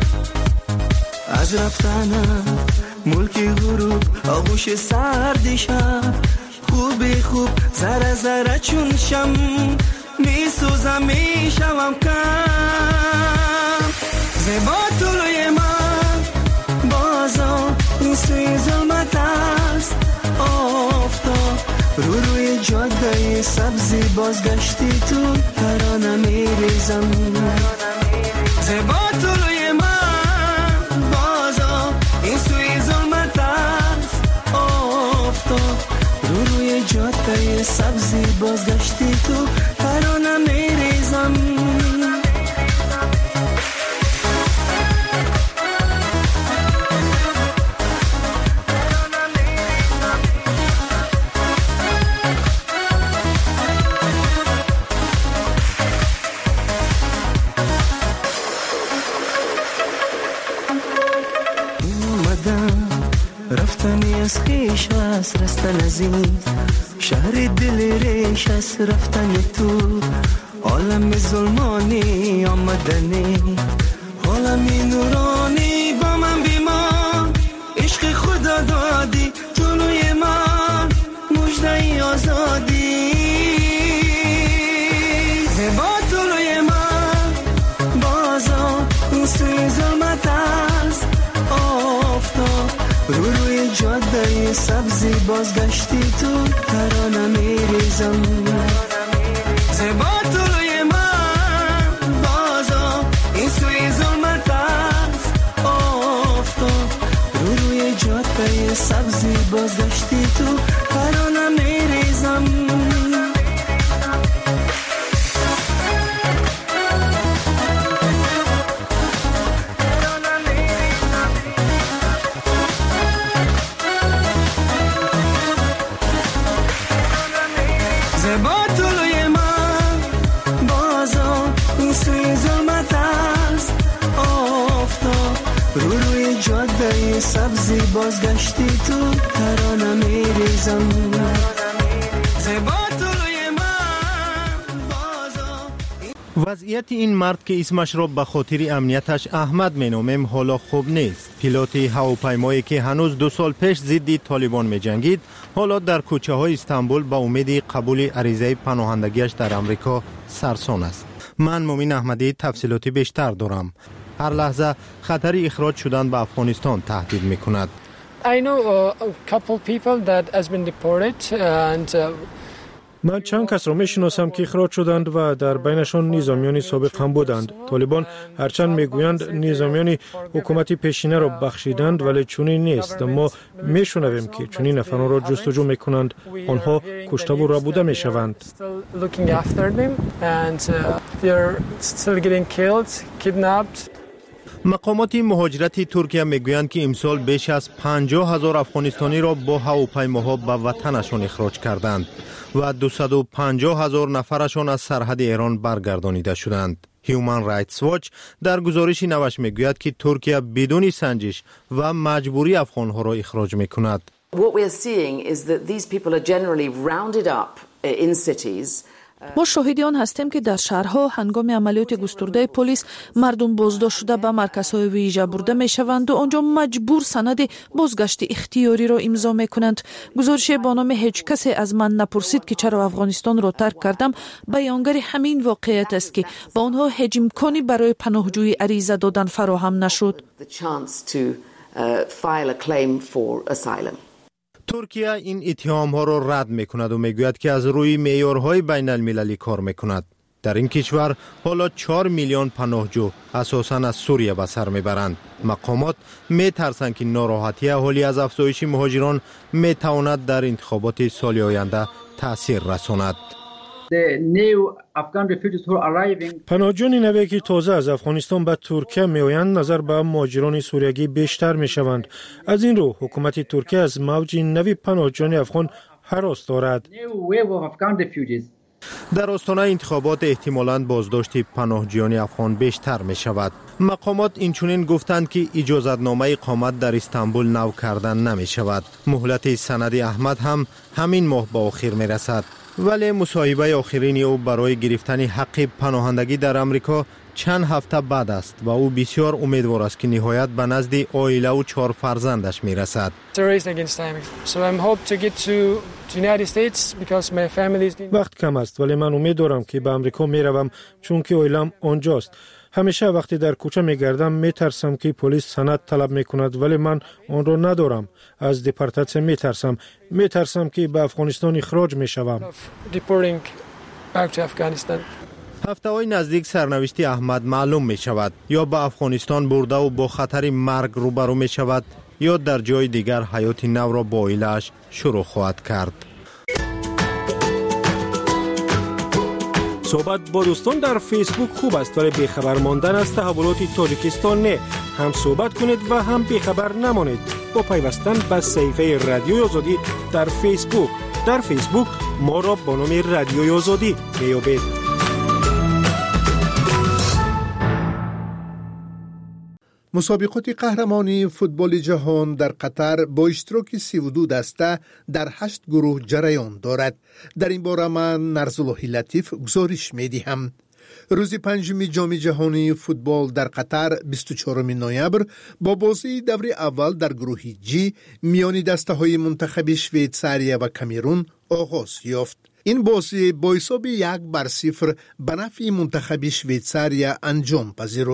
از رفتنت ملکی غروب آغوش سردشم خوبی خوب زره زره چون شم میسوزم میشم کم زیبا طلوی من بازا این سوی ظلمت است آفتاب رو روی جاده سبزی بازگشتی تو ترانه میریزم زیبا طلوی من بازا این سوی ظلمت است آفتاب رو روی جاده سبزی بازگشتی تو ترانه میریزم رفتنی از خیش است رستن از این شهر دل ریش است رفتن تو عالم ظلمانی آمدنی عالمی نورانی با من بیمان عشق خدا دادی طلوی من مژده آزادی زیبا طلوی سبزی بازگشتی تو ترانه میریزم زیبا طلوی من بازا این سوی ظلمت است آفتاب رو روی جاده سبزی بازگشتی تو ترانه میریزم سبزی بازگشتی تو ترانه میریزم وضعیت این مرد که اسمش را به خاطر امنیتش احمد مینامیم حالا خوب نیست. پیلوت هواپیمایی که هنوز دو سال پیش ضد طالبان می جنگید حالا در کوچه های استانبول با امید قبول عریضه پناهندگیش در امریکا سرسان است. من مومن احمدی تفصیلاتی بیشتر دارم. هر لحظه خطر اخراج شدن به افغانستان تهدید می کند. I know a couple people that has been deported and uh, من چند کس را میشناسم که اخراج شدند و در بینشان نظامیان سابق هم بودند. طالبان هرچند میگویند نظامیان حکومت پیشینه را بخشیدند ولی چنین نیست. ما میشنویم که چنین افراد را جستجو میکنند. آنها کشته و ربوده میشوند. مقامات مهاجرت ترکیه میگویند که امسال بیش از پنجاه هزار افغانستانی را با هواپیماها به وطنشان اخراج کردند و دویست و پنجاه هزار نفرشان از سرحد ایران برگردانیده شدند. هیومن رایتس واچ در گزارشی نوشته میگوید که ترکیه بدون سنجش و مجبوری افغانها را اخراج میکند. What we are seeing is that these people are generally rounded up in cities. ما شاهدی آن هستیم که در شهرها هنگام عملیات گسترده پلیس مردم بازداشت شده به مرکزهای ویژه برده می شوند و آنجا مجبور سند بازگشت اختیاری را امضا می کنند. گزارش با نام هیچ کسی از من نپرسید که چرا افغانستان را ترک کردم بیانگر همین واقعیت است که با آنها هیچ امکانی برای پناهجویی عریضه دادن فراهم نشد. ترکیه این اتهام ها را رد می کند و می گوید که از روی معیارهای بین المللی کار می کند. در این کشور حالا چهار میلیون پناهجو اساساً از سوریه به سر می برند. مقامات می ترسند که ناراحتی اهالی از افزایش مهاجران می تواند در انتخابات سال آینده تأثیر رساند. پناهجویان نوی که تازه از افغانستان به ترکیه می آیند نظر به مهاجران سوریگی بیشتر می شوند. از این رو حکومت ترکیه از موج نوی پناهجویان افغان هراس دارد. در آستانه انتخابات احتمالاً بازداشت پناهجویان افغان بیشتر می شود. مقامات اینچنین گفتند که اجازتنامه اقامت در استانبول نو کردن نمی شود. مهلت سند احمد هم همین ماه به آخر می رسد. ولی مصاحبه آخرین او برای گرفتن حق پناهندگی در امریکا چند هفته بعد است و او بسیار امیدوار است که نهایت به نزد عائله و چهار فرزندش می رسد. وقت کم است ولی من امید دارم که به امریکا می روم چون که عائله‌ام آنجاست. همیشه وقتی در کوچه می گردم می ترسم که پلیس سند طلب می کند ولی من آن را ندارم. از دیپورتاسیون می ترسم. می ترسم که به افغانستان اخراج می شوم. هفته های نزدیک سرنوشت احمد معلوم می شود. یا به افغانستان برده و با خطر مرگ روبرو می شود یا در جای دیگر حیات نو را با عائله‌اش شروع خواهد کرد. صحبت با دوستان در فیسبوک خوب است ولی بیخبر ماندن از تحولات تاجیکستان نه. هم صحبت کنید و هم بیخبر نمانید با پیوستن به صفحه رادیوی آزادی در فیسبوک. در فیسبوک ما را با نام رادیوی آزادی میابید. مسابقات قهرمانی فوتبال جهان در قطر با اشتراک سی و دو دسته در هشت گروه جریان دارد. در این باره من نرزالله لطیف گزارش میدهم. روز پنجم جام جهانی فوتبال در قطر بیست و چهارم نوامبر با بازی دور اول در گروه جی میان دسته های منتخب شویتزاریا و کامرون آغاز یافت. این بازی با حساب یک بر صفر به نفع منتخب شویتزاریا انجام پذیرفت.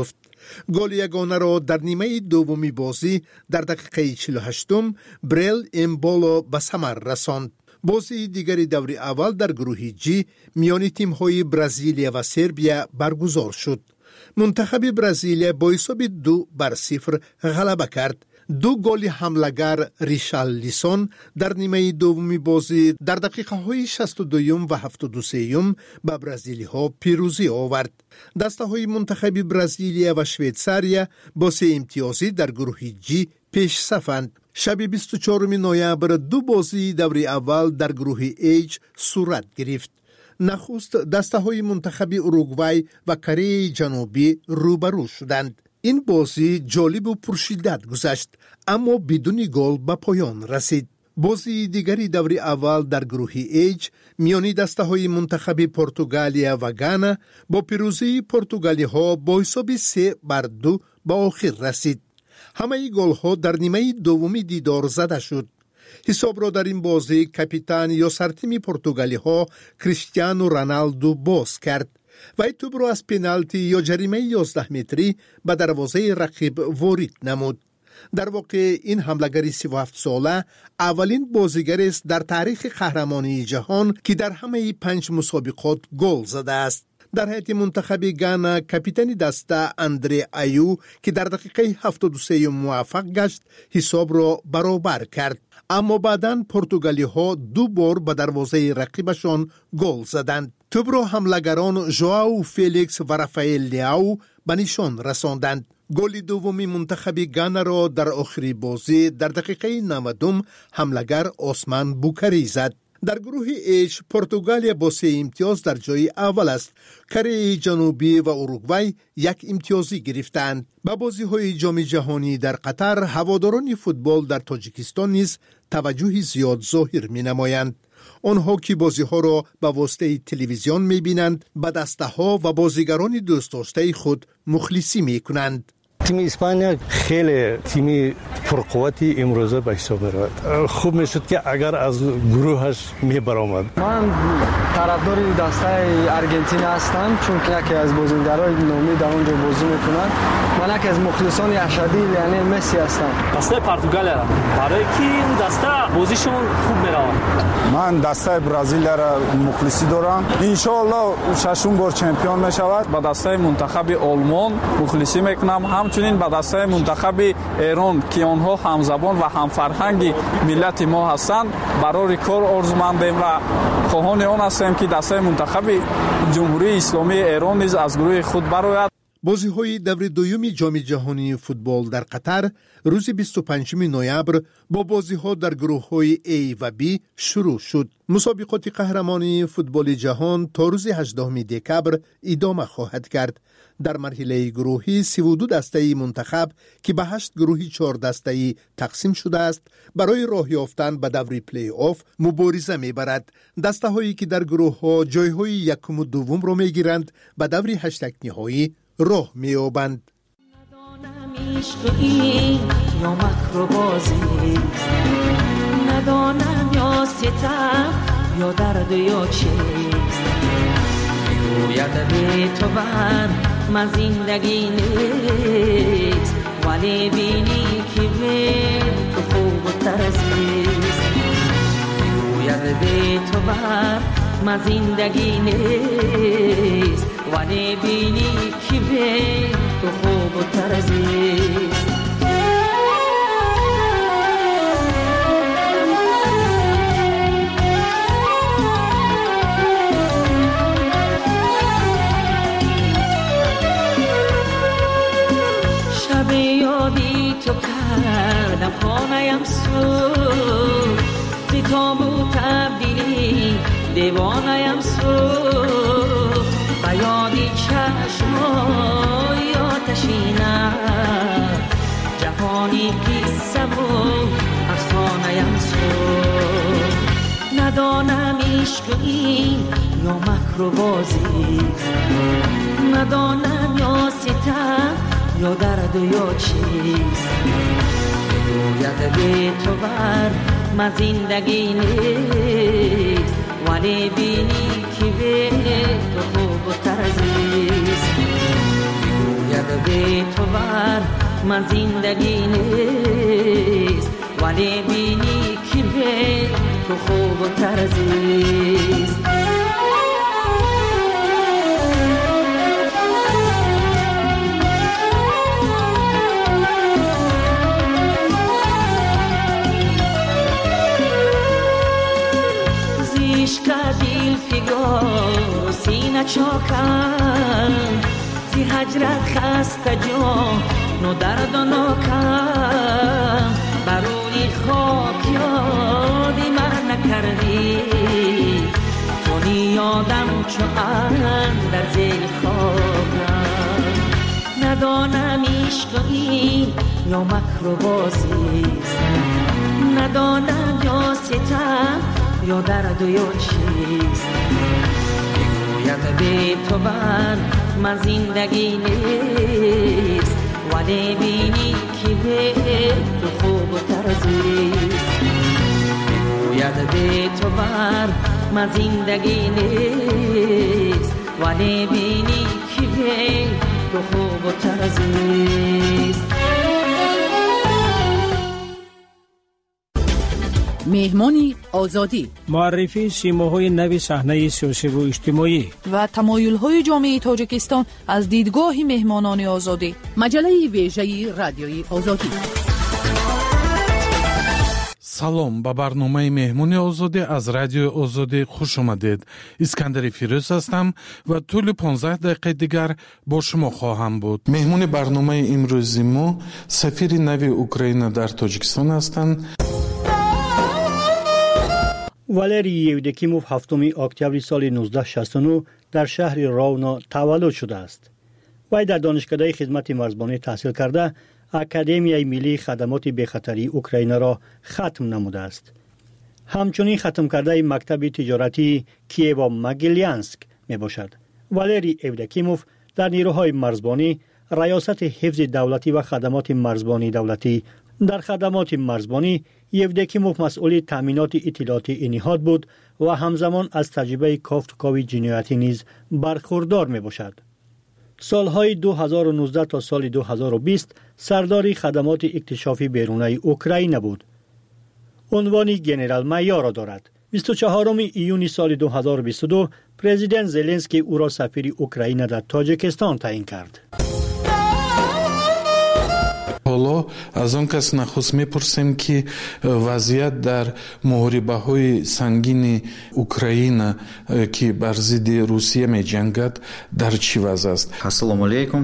گل یگانه را در نیمه دومی بازی در دقیقه چهل و هشت بریل امبولو به ثمر رساند. بازی دیگری دور اول در گروه جی میان تیم‌های برزیلیا و سربیا برگزار شد. منتخب برزیلیا با حساب دو بر صفر غلبه کرد. دو گل حمله‌گر ریشارلیسون در نیمه دومی بازی در دقیقه های شصت و دو و هفتاد و سه به برزیلی ها پیروزی آورد. دسته های منتخب برزیلیا و شویتساریا با سه امتیازی در گروه جی پیش صفند. شب بیست و چهارم نوامبر دو بازی دور اول در گروه ایچ صورت گرفت. نخست دسته های منتخب اوروگوای و کره جنوبی روبرو شدند. این بازی جالب و پرشدت گذشت اما بدون گل به پایان رسید. بازی دیگری دور اول در گروه ایچ میانی دسته های منتخب پرتغالیا و گانا با پیروزی پرتغالی ها با حساب سه بر دو به آخر رسید. همه گل ها در نیمه دومی دیدار زده شد. حساب را در این بازی کاپیتان یا سرتیم پرتغالی ها کریستیانو رونالدو باز کرد و این توپ را از پنالتی یا جریمه یازده متری به دروازه رقیب وارد نمود. در واقع این حمله‌گر سی و هفت ساله اولین بازیگر است در تاریخ قهرمانی جهان که در همه پنج مسابقات گل زده است. در هیئت منتخب گانا کاپیتان دسته اندره ایو که در دقیقه هفتاد و سه موفق گشت حساب را برابر کرد. اما بعداً پرتغالی ها دو بار به دروازه رقیبشان گل زدند. توپ را حمله‌گران ژائو فلیکس و رافائل لیاو به نشان رساندند. گل دومی منتخب گانا را در آخری بازی در دقیقه نود حمله‌گر عثمان بوکاری زد. در گروه ایچ پرتغالیا با سه امتیاز در جای اول است. کره جنوبی و اوروگوای یک امتیازی گرفتند. با بازی های جام جهانی در قطر هواداران فوتبال در تاجیکستان نیز توجه زیاد ظاهر می نمایند. آنها که بازی ها را به واسطه تلویزیون می بینند به دسته ها و بازیگران دوست داشته خود مخلصی می کنند. تیم اسپانیا خیلی تیمی پرقوتی امروزه به حساب میاد. خوب میشد که اگر از گروهش می برآمد. من طرفدار دسته ارجنتین هستم چون که یکی از بازیگرای نامی در اونجا بازی میکنن. من یکی از مخلصان اشدی یعنی مسی هستم. دسته پرتغال برای کی اون دسته بازیشون خوب میره. من دسته برزیل را مخلصی دارم. ان شاء الله ششم بار چمپیون میشود. با دسته منتخب آلمان مخلصی میکنم. همچنین با دسته منتخب ایران که آنها همزبان و همفرهنگ ملت ما هستند برای کار آرزومندیم و خواهان آن هستیم که دسته منتخب جمهوری اسلامی ایران نیز از گروه خود برآید. بازی های دور دوم جام جهانی فوتبال در قطر روز بیست و پنجم نوامبر با بازی ها در گروه های A و B شروع شد. مسابقات قهرمانی فوتبال جهان تا روز هجدهم دکبر ادامه خواهد کرد. در مرحله گروهی سی و دو دسته منتخب که به هشت گروهی چهار دسته تقسیم شده است برای راه یافتن به دور پلی آف مبارزه میبرد. دسته هایی که در گروه ها جای های یکم و دوم را میگیرند به دور هشتگ نهایی راه میابند. یا مکر و بازی ندانم یا ستم یا درد یا چیست میگوید به تو بر من زندگی نیست ولی بینی که به تو خوب و ترزیست میگوید به تو بر من زندگی نیست ولی بینی که به تو خوب و ترزیست شب یادی تو کردم خانه‌ام سوز زی تابو تبدیلی دیوانه‌ام سوز به یادی چشمای آتشینم جهانی قصه و افسانه‌ام سوز ندانم عشق این یا مکر و بازی ندانم یا ستم یا درد یا چیست میگوید به تو بر من زندگی نیست ولی بینی که به تو خوب و ترزیست میگوید به تو بر من زندگی نیست ولی بینی که به تو خوب و ترزیست زیشکا دیل فیگو سینه چاکن زی هجرت خسته جان نو درد و ناکم بروی خاک یادی من نکردی چونی یادم چو اندر زیر خاکم ندانم عشقی یا مکر و بازیست ندانم یا ستم یا درد و یا چیست بگوید به تو بر من زندگی نیست ولی بینی که به تو خوب و ترزیست بگوید به تو بر من زندگی نیست ولی بینی که به تو خوب و ترزیست مهمانی آزادی معرفی سیماهای نوی صحنه سیاسی و اجتماعی و تمایل‌های جامعه تاجیکستان از دیدگاه مهمانان آزادی مجله ویژه رادیوی آزادی. салом ба барномаи меҳмони озодӣ аз радиои озодӣ хуш омадед. искандари фирӯз ҳастам ва тӯли понздаҳ дақиқаи дигар бо шумо хоҳам буд. меҳмони барномаи имрӯзи мо сафири нави украина дар тоҷикистон ҳастанд. والری یودکیموف هفتم اکتبر سال نوزده شصت و نه در شهر راونا تولد شده است. وی در دانشکده خدمت مرزبانی تحصیل کرده اکادمیای ملی خدمات بی‌خطری اوکراین را ختم نموده است. همچنین ختم کرده مکتب تجارتی کییو مگیلیانسک می باشد. والری یودکیموف در نیروهای مرزبانی ریاست حفظ دولتی و خدمات مرزبانی دولتی در خدمات مرزبانی یودکیموف مسئول تامینات اطلاعاتی نهاد بود و همزمان از تجربه کافتکاوی جنایتی نیز برخوردار می باشد. سالهای دو هزار و نوزده تا سال دو هزار و بیست سرداری خدمات اکتشافی بیرونی اوکراین بود. عنوان گنرال مایور را دارد. بیست و چهارم ایون سال دو هزار و بیست و دو پرزیدنت زلنسکی او را سفیر اوکراین در تاجیکستان تعیین کرد. ҳоло аз он кас нахуст мепурсем ки вазъият дар муҳорибаҳои сангини Украина ки бар зидди Русия меҷангад дар чӣ вазъ аст? Ассалому алейкум.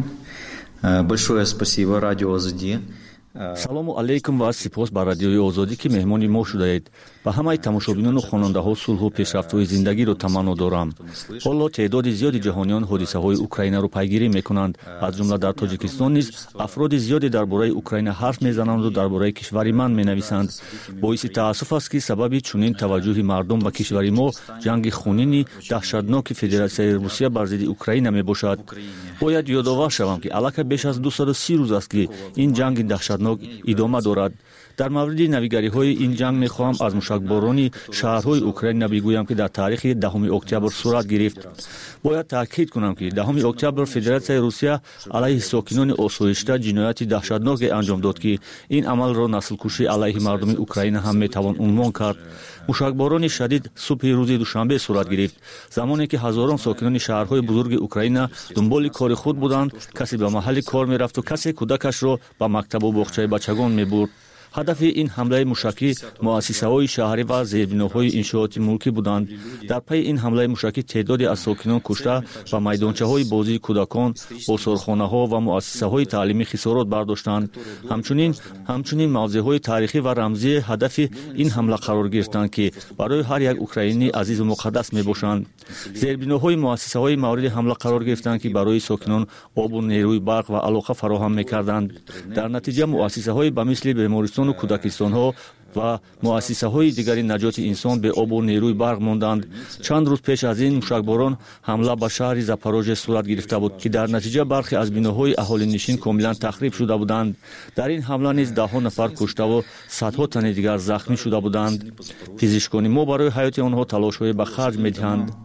Большое спасибо радио Озоди. салому алейкум ва сипос ба радиои озодӣ ки меҳмони мо шудаед. ба ҳамаи тамошобинону хонандаҳо сулҳу пешрафтҳои зиндагиро таманно дорам. ҳоло теъдоди зиёди ҷаҳониён ҳодисаҳои украинаро пайгирӣ мекунанд. аз ҷумла дар тоҷикистон низ афроди зиёде дар бораи украина ҳарф мезананду дар бораи кишвари ман менависанд. боиси таассуф аст ки сабаби чунин таваҷҷӯҳи мардум ба кишвари мо ҷанги хунини даҳшатноки федератсияи русия бар зидди украина мебошад. бояд ёдовар шавам ки аллакай беш аз дусаду си рӯз аст ки ин ҷанги даҳшатнок идома дорад. дар мавриди навигариҳои ин ҷанг мехоҳам аз мушакборони шаҳрҳои украина бигӯям ки дар таърихи даҳуми октябр сурат гирифт. бояд таъкид кунам ки даҳуми октябр федератсияи русия алайҳи сокинони осоишта ҷинояти даҳшатноке анҷом дод ки ин амалро наслкушӣ алайҳи мардуми украина ҳам метавон унвон кард. мушакборони шадид субҳи рӯзи душанбе сурат гирифт, замоне ки ҳазорон сокинони шаҳрҳои бузурги украина дунболи кори худ буданд. касе ба маҳалли кор мерафту касе кӯдакашро ба мактабу боғчаи бачагон мебурд. ҳадафи ин ҳамлаи мушакӣ муассисаҳои шаҳрӣ ва зербиноҳои иншооти мулкӣ буданд. дар пайи ин ҳамлаи мушакӣ теъдоде аз сокинон кушта ба майдончаҳои бозии кӯдакон, осорхонаҳо ва муассисаҳои таълимӣ хисорот бардоштанд. ҳамчунин ҳамчунин мавзеъҳои таърихӣ ва рамзӣ ҳадафи ин ҳамла қарор гирифтанд ки барои ҳар як украинӣ азизу муқаддас мебошанд. зербиноҳои муассисаҳои мавриди ҳамла қарор гирифтанд ки барои сокинон обу нерӯи барқ ва алоқа фароҳам мекарданд. дар натиҷа муассисаҳои ба мисли бемористону кӯдакистонҳо ва муассисаҳои дигари наҷоти инсон бе обу нерӯи барқ монданд. чанд рӯз пеш аз ин мушакборон ҳамла ба шаҳри запорожье сурат гирифта буд ки дар натиҷа бархе аз биноҳои аҳолинишин комилан тахриб шуда буданд. дар ин ҳамла низ даҳҳо нафар куштаву садҳо тани дигар захмӣ шуда буданд. пизишкони мо барои ҳаёти онҳо талошҳое ба харҷ медиҳанд.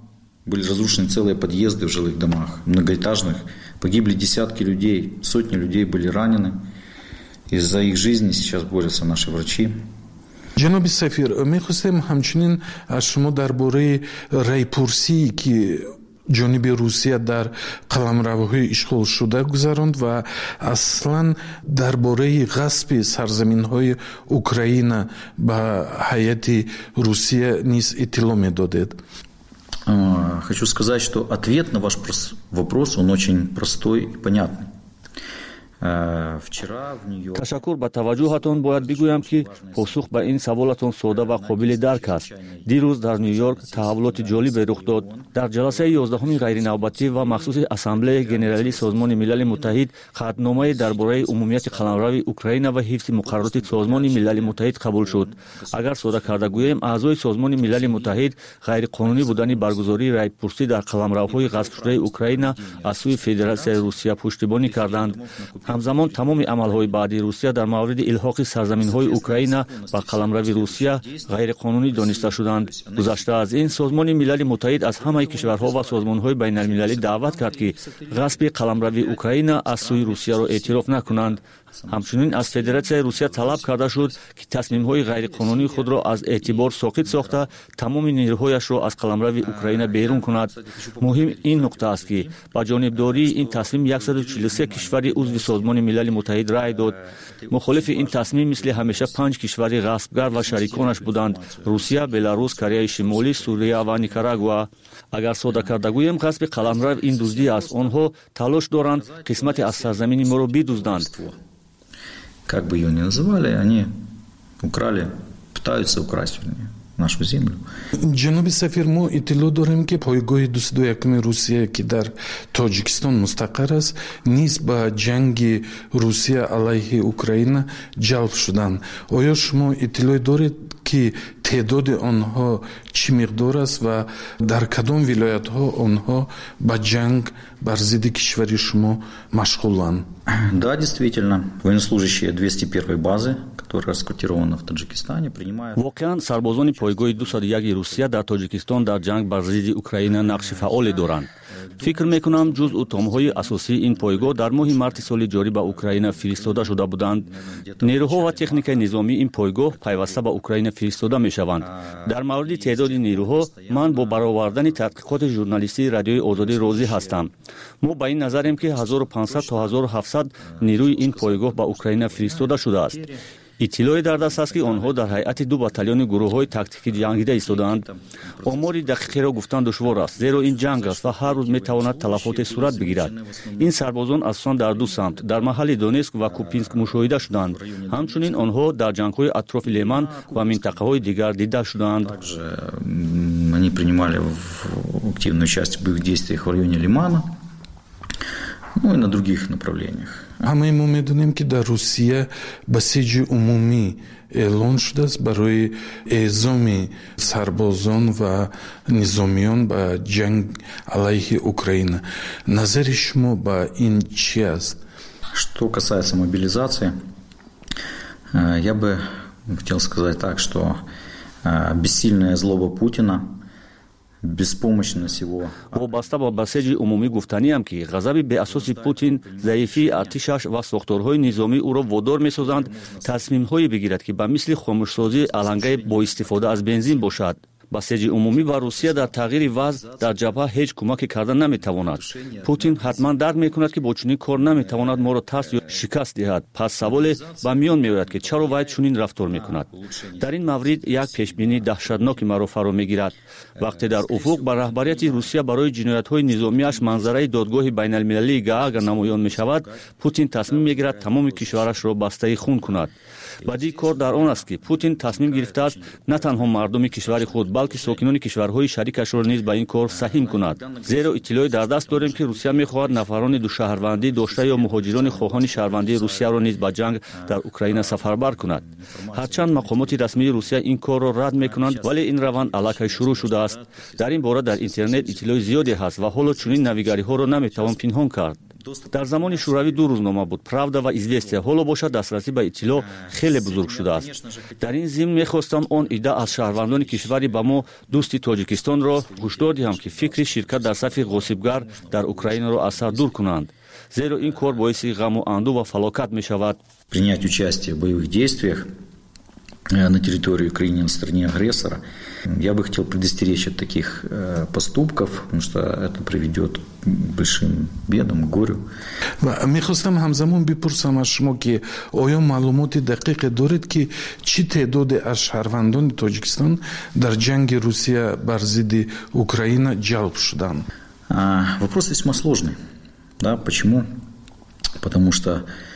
Были разрушены целые подъезды в жилых домах, многоэтажных. Погибли десятки людей, сотни людей были ранены. И за их жизни сейчас борются наши врачи. ҷаноби сафир, мехостем ҳамчунин аз шумо дар бораи райпурсии ки ҷониби русия дар қаламравҳои ишғолшуда гузаронд ва аслан дар бораи ғасби сарзаминҳои Украина ба ҳайати Русия низ иттилоъ медодед. Хочу сказать, что ответ на ваш вопрос, он очень простой и понятный. ташаккур ба таваҷҷӯҳатон бояд бигӯям ки посух ба ин саволатон сода ва қобили дарк аст. дирӯз дар Нью-Йорк таҳаввулоти ҷолибе рух дод. дар ҷаласаи ёздаҳуми ғайринавбатӣ ва махсуси ассамблеяи генералии Созмони Милали Муттаҳид қатъномае дар бораи умумияти қаламрави Украина ва ҳифзи муқаррароти Созмони Милали Муттаҳид қабул шуд. агар сода карда гӯем, аъзои Созмони Милали Муттаҳид ғайриқонунӣ будани баргузории райпурсӣ дар қаламравҳои ғасбшудаи Украина аз сӯи Федератсияи Русия пуштибонӣ карданд. ҳамзамон тамоми амалҳои баъди Русия дар мавриди илҳоқи сарзаминҳои Украина ба қаламрави Русия ғайриқонунӣ дониста шуданд. гузашта аз ин, Созмони Милали Муттаҳид аз ҳамаи кишварҳо ва созмонҳои байналмилалӣ даъват кард ки ғасби қаламрави Украина аз сӯи Русияро эътироф накунанд. ҳамчунин аз Федератсияи Русия талаб карда шуд ки тасмимҳои ғайриқонунии худро аз эътибор соқит сохта, тамоми нерӯҳояшро аз қаламрави Украина берун кунад. муҳим ин нуқта аст ки ба ҷонибдории ин тасмим яксаду чилу се кишвари узви Созмони Милали Муттаҳид рай дод. мухолифи ин тасмим мисли ҳамеша панҷ кишвари ғасбгар ва шариконаш буданд: Русия, Беларус, Кореяи Шимолӣ, Сурия ва Никарагуа. агар сода карда гӯем, ғасби қаламрав ин дуздӣ аст. онҳо талош доранд қисмате аз сарзамини моро бидузданд. Как бы ее ни называли, они украли, пытаются украсть, вернее, нашу землю. ҷаноби сафир, мо иттилоъ дорем ки пойгоҳи дусаду якуми Русия ки дар Тоҷикистон мустақар аст, низ ба ҷанги Русия алайҳи Украина ҷалб шуданд. оё шумо иттилоъ доред ки теъдоди онҳо чӣ миқдор аст ва дар кадом вилоятҳо онҳо ба ҷанг бар зидди кишвари шумо машғуланд? Да, действительно, военнослужащие двести первой базы, которая расквартирована в Таджикистане, принимают... воқеан сарбозони пойгоҳи дусаду яки Русия дар Тоҷикистон дар ҷанг бар зидди Украина нақши фаъоле доранд. фикр мекунам ҷузъу томҳои асосии ин пойгоҳ дар моҳи марти соли ҷорӣ ба Украина фиристода шуда буданд. нерӯҳо ва техникаи низомии ин пойгоҳ пайваста ба Украина фиристода мешаванд. дар мавриди теъдоди нерӯҳо, ман бо баровардани тадқиқоти журналистии Радиои Озодӣ розӣ ҳастам. мо ба ин назарем ки ҳазору панҷсад то ҳазору ҳафтсад нерӯи ин пойгоҳ ба Украина фиристода шудааст. иттилоъе дар даст аст ки онҳо дар ҳайати ду батальони гурӯҳҳои тактикӣ ҷангида истодаанд. омори дақиқеро гуфтан душвор аст, зеро ин ҷанг аст ва ҳар рӯз метавонад талафоте сурат бигирад. ин сарбозон асосан дар ду самт, дар маҳалли Донецк ва Купинск мушоҳида шуданд. ҳамчунин онҳо дар ҷангҳои атрофи Леман ва минтақаҳои дигар дида шуданд. Они принимали активную участие в боевых действиях в районе Лимана, ну и на других направлениях. ҳамаи мо медонем ки дар Русия басиҷи умумӣ эълон шудааст барои эъзоми сарбозон ва низомиён ба ҷанг алайҳи Украина. назари шумо ба ин чӣ аст? Что касается мобилизации, я бы хотел сказать так, что бессильная злоба Путина, беспомощность его... вобаста ба басеҷи умумӣ гуфтаниам ки ғазаби беасоси Путин, заифии артишаш ва сохторҳои низомӣ ӯро водор месозанд тасмимҳое бигирад ки ба мисли хомӯшсозии алангаи боистифода аз бензин бошад. басеҷи умумӣ ва Русия дар тағйири вазъ дар ҷабҳа ҳеҷ кӯмаке карда наметавонад. Путин ҳатман дарк мекунад ки бо чунин кор наметавонад моро тарс ё шикаст диҳад. пас саволе ба миён меояд ки чаро вай чунин рафтор мекунад. дар ин маврид як пешбинии даҳшатноки маро фаро мегирад. вақте дар уфуқ ба раҳбарияти Русия барои ҷиноятҳои низомиаш манзараи додгоҳи байналмилалии Гаага намоён мешавад, Путин тасмим мегирад тамоми кишварашро бастаи хун кунад. бадии кор дар он аст ки Путин тасмим гирифтааст на танҳо мардуми кишвари худ, балки сокинони кишварҳои шарикашро низ ба ин кор саҳим кунад. зеро иттилоъе дар даст дорем ки Русия мехоҳад нафарони душаҳрвандӣ дошта ё муҳоҷирони хоҳони шаҳрвандии Русияро низ ба ҷанг дар Украина сафарбар кунад. ҳарчанд мақомоти расмии Русия ин корро рад мекунанд, вале ин раванд аллакай шурӯъ шудааст. дар ин бора дар интернет иттилоъи зиёде ҳаст ва ҳоло чунин навигариҳоро наметавон пинҳон кард. дар замони шӯравӣ ду рӯзнома буд, правда ва известия. ҳоло бошад дастрасӣ ба иттилоъ хеле бузург шудааст. дар ин зимн мехостам он ида аз шаҳрвандони кишвари ба мо дӯсти Тоҷикистонро ҳушдор диҳам, ки фикри ширкат дар сафи ғосибгар дар Украинаро аз сар дур кунанд, зеро ин кор боиси ғаму анду ва фалокат мешавад. Принять участие в боевых действиях на территории Украины, на стороне агрессора, я бы хотел предостеречь от таких э, поступков, потому что это приведет к большим бедам, к горю. мехостам ҳамзамон бипурсам аз шумо ки оё маълумоти дақиқе доред ки чӣ теъдоде аз шаҳрвандони Тоҷикистон дар ҷанги Русия бар зидди Украина ҷалб шуданд? А, вопрос весьма сложный. Да, почему? Потому что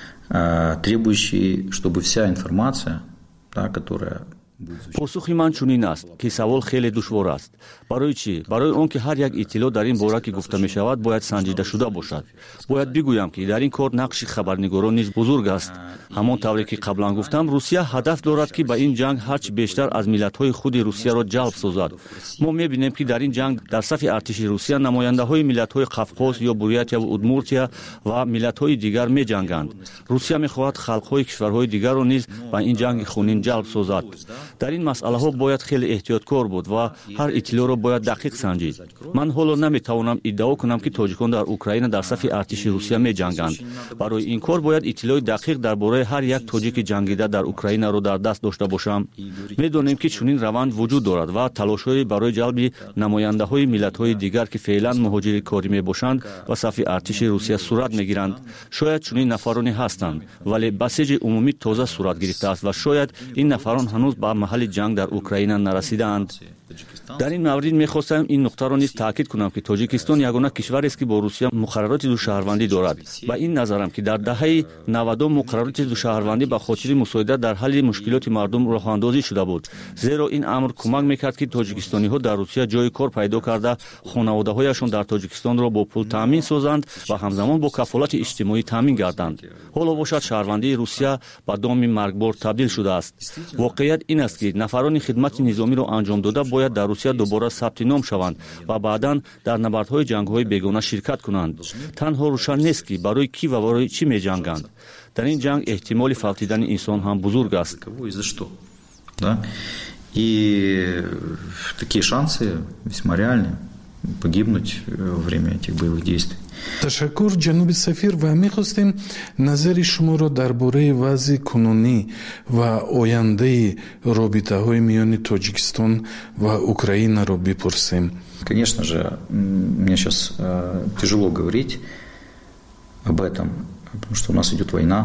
а, требующий, чтобы вся информация, да, которая посухи ман чунин аст, ки савол хеле душвор аст. барои чӣ? Барои он ки ҳар як иттилоъ дар ин бора ки гуфта мешавад бояд санҷида шуда бошад. Бояд бигӯям ки дар ин кор нақши хабарнигорон низ бузург аст. ҳамон тавре ки қаблан гуфтам, Русия ҳадаф дорад ки ба ин ҷанг ҳарчи бештар аз миллатҳои худи Русияро ҷалб созад. мо мебинем ки дар ин ҷанг дар сафи артиши Русия намояндаҳои миллатҳои Қавқоз ё Бурятия ва Удмуртия ва миллатҳои дигар меҷанганд. Русия мехоҳад халқҳои кишварҳои дигарро низ ба ин ҷанги хунин ҷалб созад. дар ин масъалаҳо бояд хеле эҳтиёткор буд ва ҳар иттилоъро бояд дақиқ санҷид. ман ҳоло наметавонам иддао кунам ки тоҷикон дар Украина дар сафи артиши Русия меҷанганд. барои ин кор бояд иттилоъи дақиқ дар бораи ҳар як тоҷики ҷангида дар Украинаро дар даст дошта бошам. медонем ки чунин раванд вуҷуд дорад ва талошҳои барои ҷалби намояндаҳои миллатҳои дигар ки феълан муҳоҷири корӣ мебошанд ба сафи артиши Русия сурат мегиранд. шояд чунин нафароне ҳастанд, вале басеҷи умумӣ тоза сурат гирифтааст ва шояд ин нафарон ҳанӯз ба маҳалли ҷанг дар Украина нарасидаанд. дар ин маврид мехостам ин нуқтаро низ таъкид кунам ки Тоҷикистон ягона кишварест ки бо Русия муқаррароти душаҳрвандӣ дорад. ба ин назарам ки дар даҳаи навадум муқаррароти душаҳрвандӣ ба хотири мусоидат дар ҳалли мушкилоти мардум роҳандозӣ шуда буд, зеро ин амр кӯмак мекард ки тоҷикистониҳо дар Русия ҷои кор пайдо карда хонаводаҳояшон дар Тоҷикистонро бо пул таъмин созанд ва ҳамзамон бо кафолати иҷтимоӣ таъмин гарданд. ҳоло бошад шаҳрвандии Русия ба доми маргбор табдил шудааст. воқеият ин аст ки нафарони хидмати низомиро анҷом дода бояд дар Русия дубора сабти ном шаванд ва баъдан дар набардҳои ҷангҳои бегона ширкат кунанд. танҳо рӯшан нест ки барои кӣ ва барои чӣ меҷанганд. дар ин ҷанг эҳтимоли фавтидани инсон ҳам бузург аст. И такие шансы весьма реальны погибнуть во время этих боевых действий. ташаккур ҷаноби сафир ва мехостем назари шуморо дар бораи вазъи кунунӣ ва ояндаи робитаҳои миёни Тоҷикистон ва Украинаро бипурсем. Конечно же, мне сейчас э, тяжело говорить об этом, потому что у нас идет война.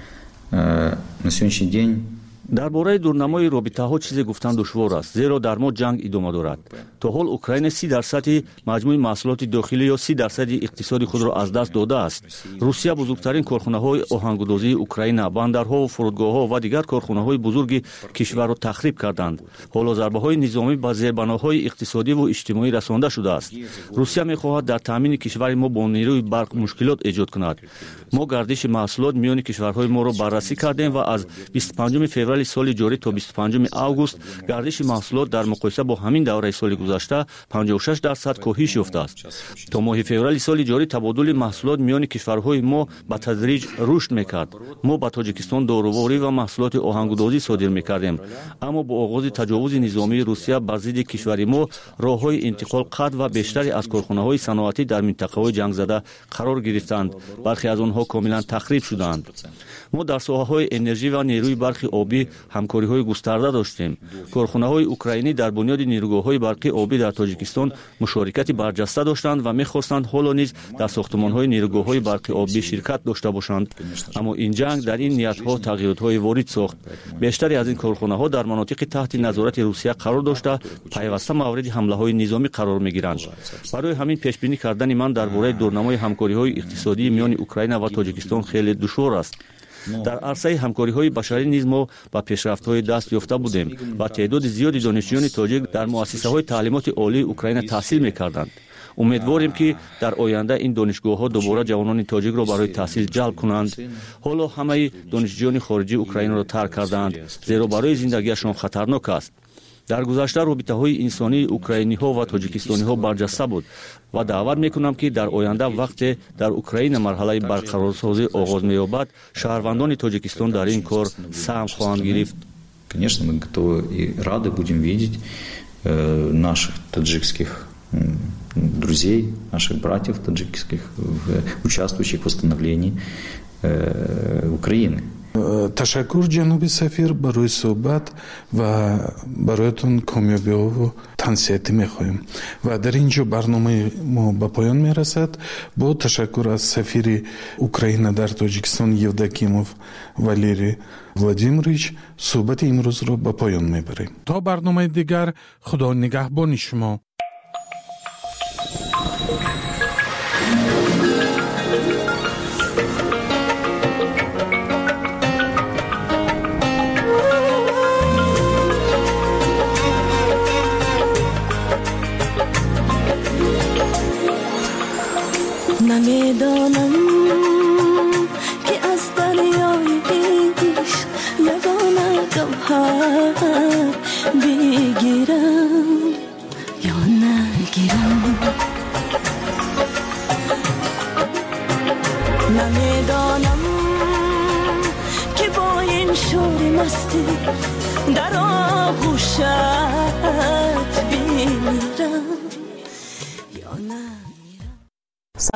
Э, на сегодняшний день дар бораи дурнамои робитаҳо чизе гуфтан душвор аст, зеро дар мо ҷанг идома дорад. то ҳол Украина си дарсади маҷмӯи маҳсулоти дохилӣ ё си дарсади иқтисоди худро аз даст додааст. Русия бузургтарин корхонаҳои оҳангудозии Украина, бандарҳо, фурудгоҳҳо ва дигар корхонаҳои бузурги кишварро тахриб карданд. ҳоло зарбаҳои низомӣ ба зербаноҳои иқтисодиву иҷтимоӣ расонда шудааст. Русия мехоҳад дар таъмини кишвари мо бо нерӯи барқ мушкилот эҷод кунад. мо гардиши маҳсулот миёни кишварҳои моро баррасӣ кардем ва аз бисту панҷуми феврали соли ҷорӣ то бисту панҷуми август гардиши маҳсулот дар муқоиса бо ҳамин давраи соли гузашта панҷоҳу шаш дарсад коҳиш ёфтааст. то моҳи феврали соли ҷорӣ табодули маҳсулот миёни кишварҳои мо ба тадриҷ рушд мекард. мо ба Тоҷикистон доруворӣ ва маҳсулоти оҳангудозӣ содир мекардем, аммо бо оғози таҷовузи низомии Русия бар зидди кишвари мо роҳҳои интиқол қатъ ва бештаре аз корхонаҳои саноатӣ дар минтақаҳои ҷангзада қарор гирифтанд. бархе аз онҳо комилан тахриб шуданд. мо дар соҳаҳои энержӣ ва нерӯи барқи обӣ ҳамкориҳои густарда доштем. корхонаҳои украинӣ дар бунёди нерӯгоҳҳои барқи обӣ дар Тоҷикистон мушорикати барҷаста доштанд ва мехостанд ҳоло низ дар сохтмонҳои нерӯгоҳҳои барқи обӣ ширкат дошта бошанд. аммо ин ҷанг дар ин ниятҳо тағйиротҳои ворид сохт. бештаре аз ин корхонаҳо дар манотиқи таҳти назорати Русия қарор дошта пайваста мавриди ҳамлаҳои низомӣ қарор мегиранд. барои ҳамин пешбинӣ кардани ман дар бораи дурнамои ҳамкориҳои иқтисодии миёни Украина ва Тоҷикистон хеле душвор аст. дар арсаи ҳамкориҳои башарӣ низ мо ба пешрафтҳои даст ёфта будем ва теъдоди зиёди донишҷӯёни тоҷик дар муассисаҳои таълимоти олии Украина таҳсил мекарданд. умедворем ки дар оянда ин донишгоҳҳо дубора ҷавонони тоҷикро барои таҳсил ҷалб кунанд. ҳоло ҳамаи донишҷӯёни хориҷии Украинаро тарк кардаанд, зеро барои зиндагиашон хатарнок аст. дар гузашта робитаҳои инсонии украиниҳо ва тоҷикистониҳо барҷаста буд ва даъват мекунам ки дар оянда вақте дар Украина марҳалаи барқарорсозӣ оғоз меёбад, шаҳрвандони Тоҷикистон дар ин кор саҳм хоҳанд гирифт. Конечно, мы готовы и рады будем видеть э, наших таджикских э, друзей, наших братьев таджикских, в, участвующих в восстановлении э, Украины. ташаккур ҷаноби сафир барои суҳбат ва бароятон комёбиҳову тансиятӣ мехоҳем ва дар ин ҷо барномаи мо ба поён мерасад. бо ташаккур аз сафири Украина дар Тоҷикистон Евдокимов Валерий Владимирович суҳбати имрӯзро ба поён мебарем. то барномаи дигар, худо нигаҳбони шумо. نمیدانم که از دریای عشق یگانه گوهر بگیرم یا نگیرم. نمیدانم که با این شور مستی در آغوشت بمیرم